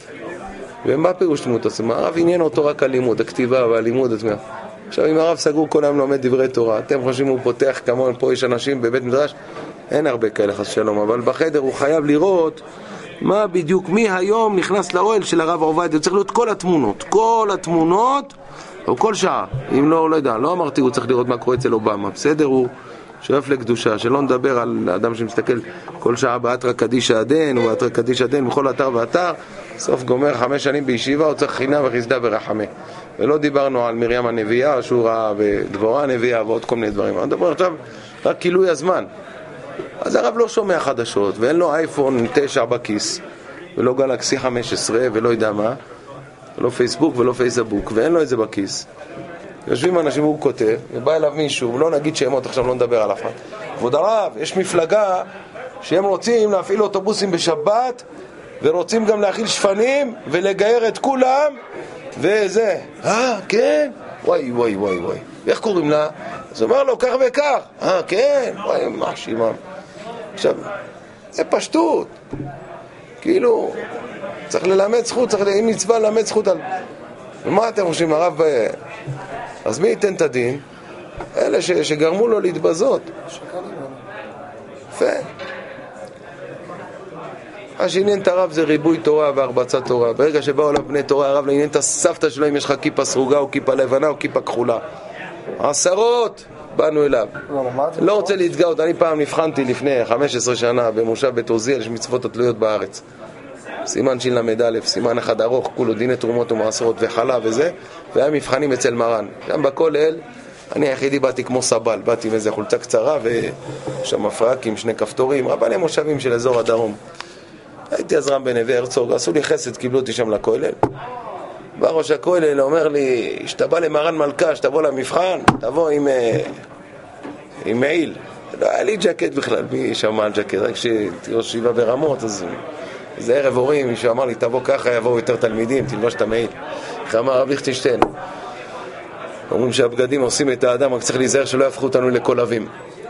Speaker 1: ומה פירוש תמימות עצומה? הרב עניין אותו רק הלימוד, הכתיבה והלימוד עצמה. עכשיו אם הרב סגור כל היום לומד דברי תורה, אתם חושבים הוא פותח כמון, פה יש אנשים בבית מדרש, אין הרבה כאלה חס שלום, אבל בחדר הוא חייב לראות מה בדיוק, מי היום נכנס לאוהל של הרב עובדיה, צריך לראות כל התמונות, כל התמונות, או כל שעה, אם לא, לא יודע, לא אמרתי הוא צריך לראות מה קורה אצל אובמה, בסדר, הוא שואף לקדושה, שלא נדבר על אדם שמסתכל כל שעה באתרא קדישא הדין, או באתרא קדישא הדין, בכל אתר ואתר, סוף גומר חמש שנים בישיבה, הוא צריך חינה וחסדה ורחמה. ולא דיברנו על מרים הנביאה, שהוא ראה, ודבורה הנביאה, ועוד כל מיני דברים. אני מדבר עכשיו רק כילוי הזמן. אז הרב לא שומע חדשות, ואין לו אייפון תשע בכיס, ולא גלקסי חמש עשרה, ולא יודע מה, לא פייסבוק ולא פייסבוק, ואין לו את זה בכיס. יושבים אנשים והוא כותב, ובא אליו מישהו, לא נגיד שמות, עכשיו לא נדבר על אף אחד. כבוד הרב, יש מפלגה שהם רוצים להפעיל אוטובוסים בשבת, ורוצים גם להכיל שפנים, ולגייר את כולם, וזה. אה, כן? וואי, וואי, וואי, וואי. ואיך קוראים לה? אז אומר לו, כך וכך. אה, כן? וואי, מה שימם. עכשיו, זה פשטות. כאילו, צריך ללמד זכות, צריך עם מצווה ללמד זכות על... ומה אתם חושבים, הרב... אז מי ייתן את הדין? אלה ש... שגרמו לו להתבזות. יפה. מה שעניין את הרב זה ריבוי תורה והרבצת תורה. ברגע שבאו אליו בני תורה, הרב לעניין את הסבתא שלו אם יש לך כיפה סרוגה או כיפה לבנה או כיפה כחולה. עשרות באנו אליו. לא רוצה להתגאות, אני פעם נבחנתי לפני חמש עשרה שנה במושב בית עוזיאל, יש מצוות התלויות בארץ. סימן שין למד א', סימן אחד ארוך, כולו דיני תרומות ומעשרות וחלה וזה, והיה מבחנים אצל מרן. גם בכולל, אני היחידי באתי כמו סבל, באתי עם איזה חולצה קצרה ושם מפרקים, שני כפתורים, רבני מושבים של אזור הדרום. הייתי אז רם בנווה הרצוג, עשו לי חסד, קיבלו אותי שם לכולל. בא ראש הכולל, אומר לי, שתבא למרן מלכה, שתבוא למבחן, תבוא עם, עם מעיל. לא היה לי ג'קט בכלל, מי שמע על ג'קט, רק שתראו שיבה ברמות, אז זה ערב הורים, מישהו אמר לי, תבוא ככה, יבואו יותר תלמידים, תלבש את המעיל. איך אמר רב ליכטנשטיין? אומרים שהבגדים עושים את האדם, רק צריך להיזהר שלא יהפכו אותנו לקולבים.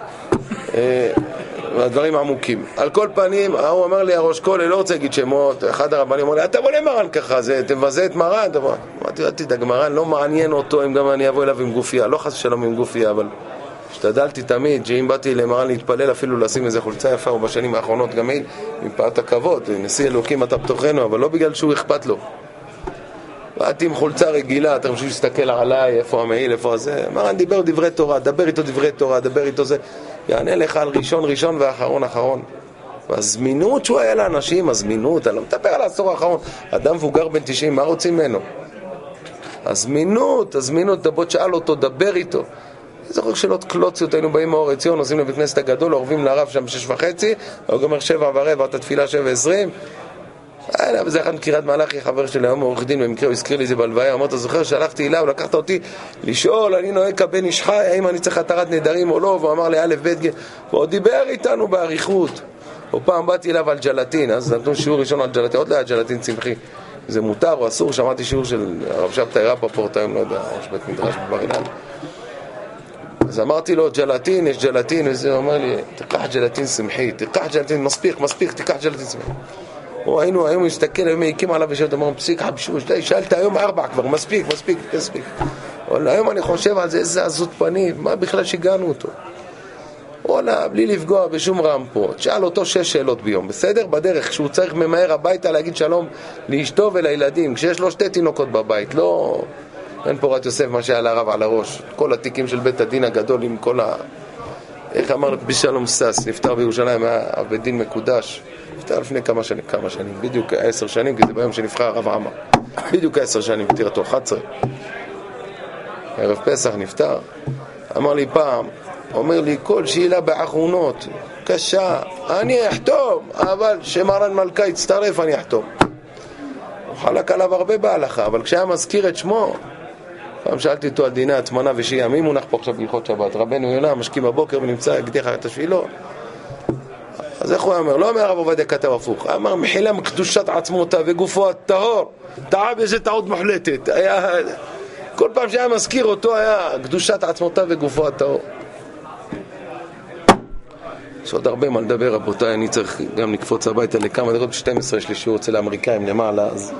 Speaker 1: והדברים עמוקים. על כל פנים, הוא אמר לי, הראש כולל, לא רוצה להגיד שמות, אחד הרבנים אומר לי, אתה בוא למרן ככה, זה, תבזה את מרן, אתה בוא. אמרתי, אל תדאג, מרן לא מעניין אותו אם גם אני אבוא אליו עם גופיה, לא חס ושלום עם גופיה, אבל השתדלתי תמיד, שאם באתי למרן להתפלל, אפילו לשים איזה חולצה יפה, ובשנים האחרונות גם אין, מפאת הכבוד, נשיא אלוקים אתה בתוכנו, אבל לא בגלל שהוא אכפת לו. באתי עם חולצה רגילה, אתה חושב להסתכל עליי, איפה המעיל, איפה זה. מרן דיבר דברי תורה, דבר איתו דברי תורה, דבר איתו זה. יענה לך על ראשון ראשון ואחרון אחרון. והזמינות שהוא היה לאנשים, הזמינות, אני לא מדבר על העשור האחרון. אדם מבוגר בן תשעים, מה רוצים ממנו? הזמינות, הזמינות, בוא תשאל אותו, דבר איתו. זוכר שאלות קלוציות, היינו באים מאור עציון, עושים לבית כנסת הגדול, עורבים לרב שם שש וחצי, הוא גומר שבע ורבע, את התפילה שבע ועשרים. וזה אחד מקריית מלאכי, חבר שלי היום עורך דין, במקרה הוא הזכיר לי זה בלוויה, אמר, אתה זוכר שהלכתי אליו, לקחת אותי לשאול, אני נוהג כבן איש חי, האם אני צריך התרת נדרים או לא, והוא אמר לי א' ב' ג', והוא דיבר איתנו בעריכות. ופעם באתי אליו על ג'לטין, אז נתנו שיעור ראשון על ג'לטין, עוד לא היה ג'לטין צמחי, זה מותר או אסור, שמעתי שיעור של הרב שבתאי רפפורט, היום לא יודע, יש בית מדרש בבר אילן. אז אמרתי לו, ג'לטין, יש ג'לטין, וזה אומר לי, תיקח ג'לטין צמחי, תיקח ג'לטין, מספיק, מספיק, תיקח ג'לטין צמחי. הוא היינו, היום מסתכל, היום הקים עליו ושאלת, אמרנו, פסיק, חבשוש, שאלת היום ארבע כבר, מספיק, מספיק, מספיק. אבל היום אני חושב על זה, איזה עזות פנים, מה בכלל שיגענו אותו? וואלה, בלי לפגוע בשום רמפות, שאל אותו שש שאלות ביום, בסדר? בדרך, כשהוא צריך ממהר הביתה להגיד שלום לאשתו ולילדים, כשיש לו שתי תינוקות בבית, לא... אין פה רת יוסף מה שהיה לרב על הראש, כל התיקים של בית הדין הגדול עם כל ה... איך אמר בשלום סס, נפטר בירושלים, היה עבד דין מקודש, נפטר לפני כמה שנים, כמה שנים, בדיוק עשר שנים, כי זה ביום שנבחר הרב עמר, בדיוק עשר שנים, פטירתו, אחת עשרה. ערב פסח נפטר, אמר לי פעם, אומר לי, כל שאלה באחרונות, קשה, אני אחתום, אבל שמרן מלכה יצטרף, אני אחתום. הוא חלק עליו הרבה בהלכה, אבל כשהיה מזכיר את שמו, פעם שאלתי אותו על דיני התמנה ושיהיה, מי מונח פה עכשיו בהלכות שבת? רבנו יונה, משכים בבוקר ונמצא, הקדיח את השבילו. אז איך הוא אומר? לא אומר הרב עובדיה כתב הפוך, אמר מחילה מקדושת עצמותה וגופו הטהור, טעה בזה טעות מוחלטת. היה... כל פעם שהיה מזכיר אותו היה קדושת עצמותה וגופו הטהור. יש עוד הרבה מה לדבר, רבותיי, אני צריך גם לקפוץ הביתה לכמה דקות, ב-שתים עשרה יש לי שיעור אצל האמריקאים למעלה, אז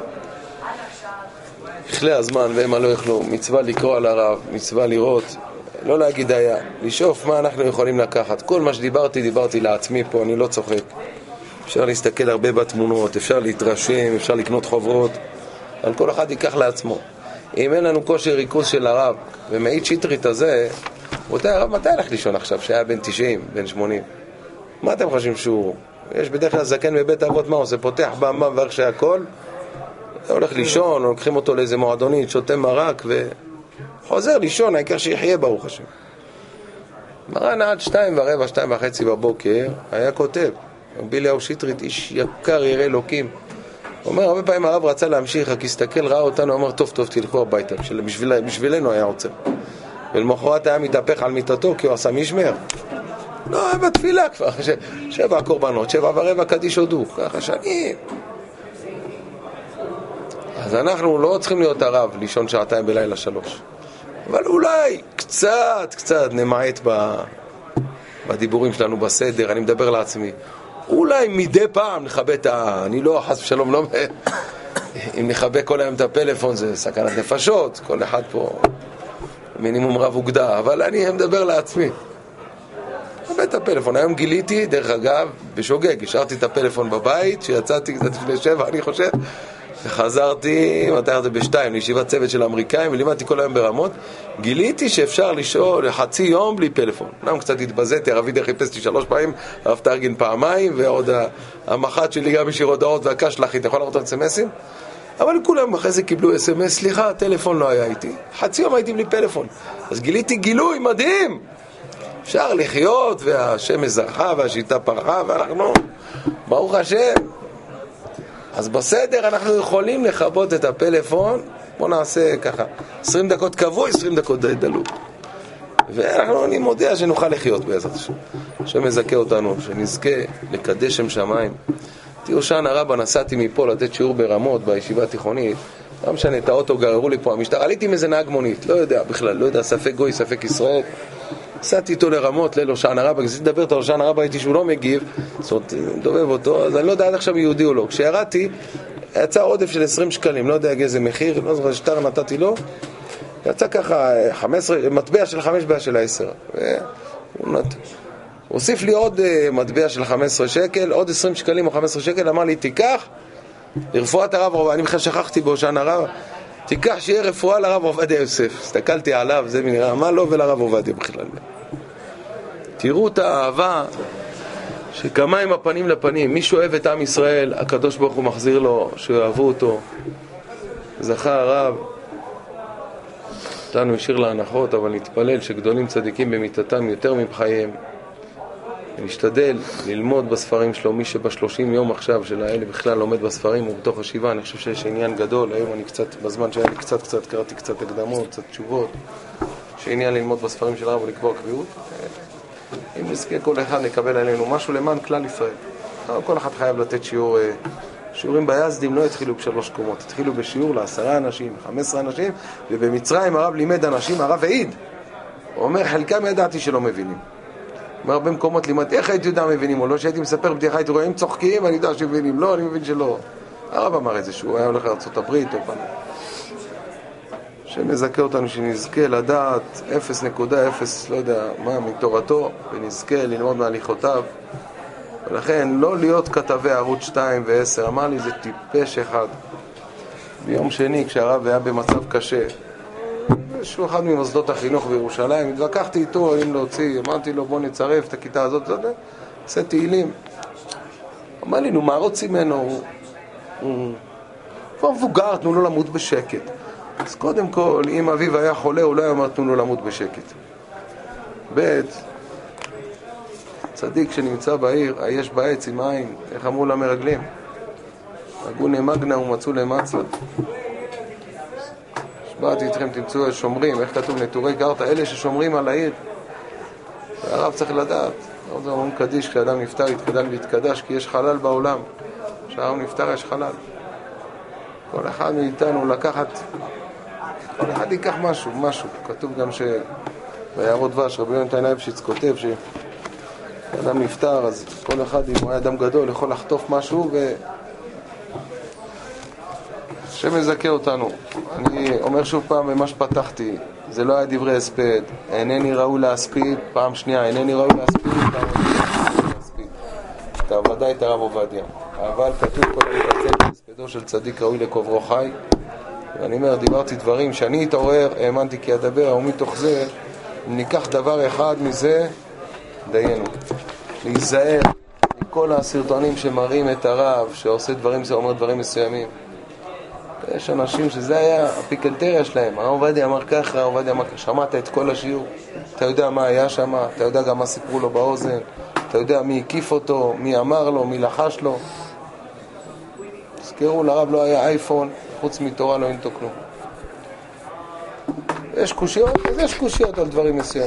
Speaker 1: יכלה הזמן והם לא יכלו, מצווה לקרוא על הרב, מצווה לראות, לא להגיד היה, לשאוף מה אנחנו יכולים לקחת. כל מה שדיברתי, דיברתי לעצמי פה, אני לא צוחק. אפשר להסתכל הרבה בתמונות, אפשר להתרשם, אפשר לקנות חוברות, אבל כל אחד ייקח לעצמו. אם אין לנו כושר ריכוז של הרב, ומעיד שיטרית הזה, אותה הרב מתי הלך לישון עכשיו, שהיה בן תשעים, בן שמונים? מה אתם חושבים שהוא? יש בדרך כלל זקן בבית אבות, מה עושה? פותח במם ואיך שהכל, הולך לישון, לוקחים אותו לאיזה מועדונית, שותה מרק וחוזר לישון, העיקר שיחיה ברוך השם. מרן עד שתיים ורבע, שתיים וחצי בבוקר, היה כותב, רבי אליהו שיטרית, איש יקר ירא אלוקים. הוא אומר, הרבה פעמים הרב רצה להמשיך, רק הסתכל, ראה אותנו, אמר, טוב טוב, תלכו הביתה, בשביל, בשבילנו היה עוצר. ולמחרת היה מתהפך על מיטתו, כי הוא עשה משמר. לא, היה בתפילה כבר, שבע קורבנות, שבע ורבע קדיש הודו, ככה שנים. אז אנחנו לא צריכים להיות הרב, לישון שעתיים בלילה שלוש. אבל אולי קצת, קצת נמעט בדיבורים שלנו בסדר, אני מדבר לעצמי. אולי מדי פעם נכבה את ה... אני לא, חס ושלום, לא... אם נכבה כל היום את הפלאפון זה סכנת נפשות, כל אחד פה מינימום רב וגדה, אבל אני מדבר לעצמי. נכבה את הפלאפון. היום גיליתי, דרך אגב, בשוגג, השארתי את הפלאפון בבית, שיצאתי קצת לפני שבע, אני חושב, וחזרתי, מתי זה בשתיים, לישיבת צוות של האמריקאים, ולימדתי כל היום ברמות, גיליתי שאפשר לשאול חצי יום בלי פלאפון. נם קצת התבזיתי, הרב ידע חיפשתי שלוש פעמים, הרב תארגן פעמיים, ועוד המח"ט שלי גם השאיר הודעות והקש לך, אתה יכול לראות על אס-אמסים? אבל כולם אחרי זה קיבלו אס-אמס, סליחה, הטלפון לא היה איתי. חצי יום הייתי בלי פלאפון. אז גיליתי גילוי מדהים. אפשר לחיות, והשם זרחה, והשיטה פרחה, ואנחנו, ברוך השם. אז בסדר, אנחנו יכולים לכבות את הפלאפון, בוא נעשה ככה, עשרים דקות קבוע, עשרים דקות דלו. ואנחנו, אני מודיע שנוכל לחיות בעזרת השם. שמזכה אותנו, שנזכה לקדש שם שמיים. תראו שענה רבה, נסעתי מפה לתת שיעור ברמות בישיבה התיכונית, לא משנה, את האוטו גררו לי פה המשטר, עליתי עם איזה נהג מונית, לא יודע בכלל, לא יודע, ספק גוי, ספק ישראל. נסעתי איתו לרמות, ליל שענה רבה, כשאתי לדבר איתו על שענה רבה, הייתי שהוא לא מגיב, זאת אומרת, דובב אותו, אז אני לא יודע עד עכשיו יהודי או לא. כשירדתי, יצא עודף של עשרים שקלים, לא יודע איזה מחיר, לא זוכר, שטר נתתי לו, יצא ככה חמש עשרה, מטבע של חמש, בעיה של עשר. והוא נת... הוסיף לי עוד מטבע של חמש עשרה שקל, עוד עשרים שקלים או חמש עשרה שקל, אמר לי, תיקח, לרפואת הרב עובדיה, אני בכלל שכחתי בו שענה רבה, תיקח שיהיה רפואה לרב עובדיה יוסף. הסתכלתי עליו, זה מנראה, מה לא ולרב עובדיה בכלל. תראו את האהבה שכמה עם הפנים לפנים. מי שאוהב את עם ישראל, הקדוש ברוך הוא מחזיר לו, שאוהבו אותו. זכה הרב. אותנו השאיר להנחות, אבל נתפלל שגדולים צדיקים במיתתם יותר מבחייהם. ונשתדל ללמוד בספרים שלו. מי שבשלושים יום עכשיו של האלה בכלל לומד בספרים ובתוך השיבה, אני חושב שיש עניין גדול. היום אני קצת, בזמן שהיה לי קצת קצת קראתי קצת הקדמות, קצת תשובות, שעניין ללמוד בספרים של הרב ולקבוע קביעות. אם נזכה כל אחד לקבל עלינו משהו למען כלל ישראל. כל אחד חייב לתת שיעור. שיעורים ביזדים לא התחילו בשלוש קומות, התחילו בשיעור לעשרה אנשים, חמש עשרה אנשים, ובמצרים הרב לימד אנשים, הרב העיד. הוא אומר, חלקם ידעתי שלא מבינים. אומר, במקומות לימד, איך הייתי יודע מבינים או לא? שהייתי מספר בדיחה, הייתי רואים צוחקים, אני יודע שמבינים. לא, אני מבין שלא. הרב אמר את זה, שהוא היה הולך לארצות הברית או פעם. שמזכה אותנו שנזכה לדעת אפס נקודה אפס, לא יודע מה, מתורתו, ונזכה ללמוד מהליכותיו. ולכן לא להיות כתבי ערוץ שתיים ועשר. אמר לי, זה טיפש אחד. ביום שני, כשהרב היה במצב קשה, שהוא אחד ממוסדות החינוך בירושלים, התווכחתי איתו אם להוציא, אמרתי לו, בוא נצרף את הכיתה הזאת, עושה תהילים. אמר לי, נו, מה רוצים ממנו? הוא, הוא כבר מבוגר, תנו לו למות בשקט. אז קודם כל, אם אביו היה חולה, אולי אמר, תנו לו למות בשקט. ב' צדיק שנמצא בעיר, היש בעץ עם עין, איך אמרו למרגלים? הגוני מגנה ומצאו למצלה. שבאתי איתכם, תמצאו שומרים, איך כתוב נטורי קרתא, אלה ששומרים על העיר. והרב צריך לדעת, הרב זה אומרים קדיש, כשאדם נפטר יתקדל ויתקדש, כי יש חלל בעולם. כשהרב נפטר יש חלל. כל אחד מאיתנו לקחת, כל אחד ייקח משהו, משהו. כתוב גם שביערות דבש, רבי יונתן אייבשיץ כותב ש... אדם נפטר, אז כל אחד, אם הוא היה אדם גדול, יכול לחטוף משהו ו... שמזכה אותנו. אני אומר שוב פעם במה שפתחתי, זה לא היה דברי הספד, אינני ראוי להספיד, פעם שנייה, אינני ראוי להספיד, פעם להספיד. אתה ודאי את הרב עובדיה. אבל כתוב כל המתעצל בהספדו של צדיק ראוי לקוברו חי. ואני אומר, דיברתי דברים שאני התעורר, האמנתי כי אדבר, ומתוך זה, אם ניקח דבר אחד מזה, דיינו. להיזהר מכל הסרטונים שמראים את הרב שעושה דברים, שאומר דברים מסוימים. יש אנשים שזה היה הפיקנטריה שלהם. הרב עובדיה אמר ככה, הרב עובדיה אמר ככה. שמעת את כל השיעור, אתה יודע מה היה שם, אתה יודע גם מה סיפרו לו באוזן, אתה יודע מי הקיף אותו, מי אמר לו, מי לחש לו. תזכרו, לרב לא היה אייפון, חוץ מתורה לא אינתו כלום. יש קושיות, אז יש קושיות על דברים מסוימים.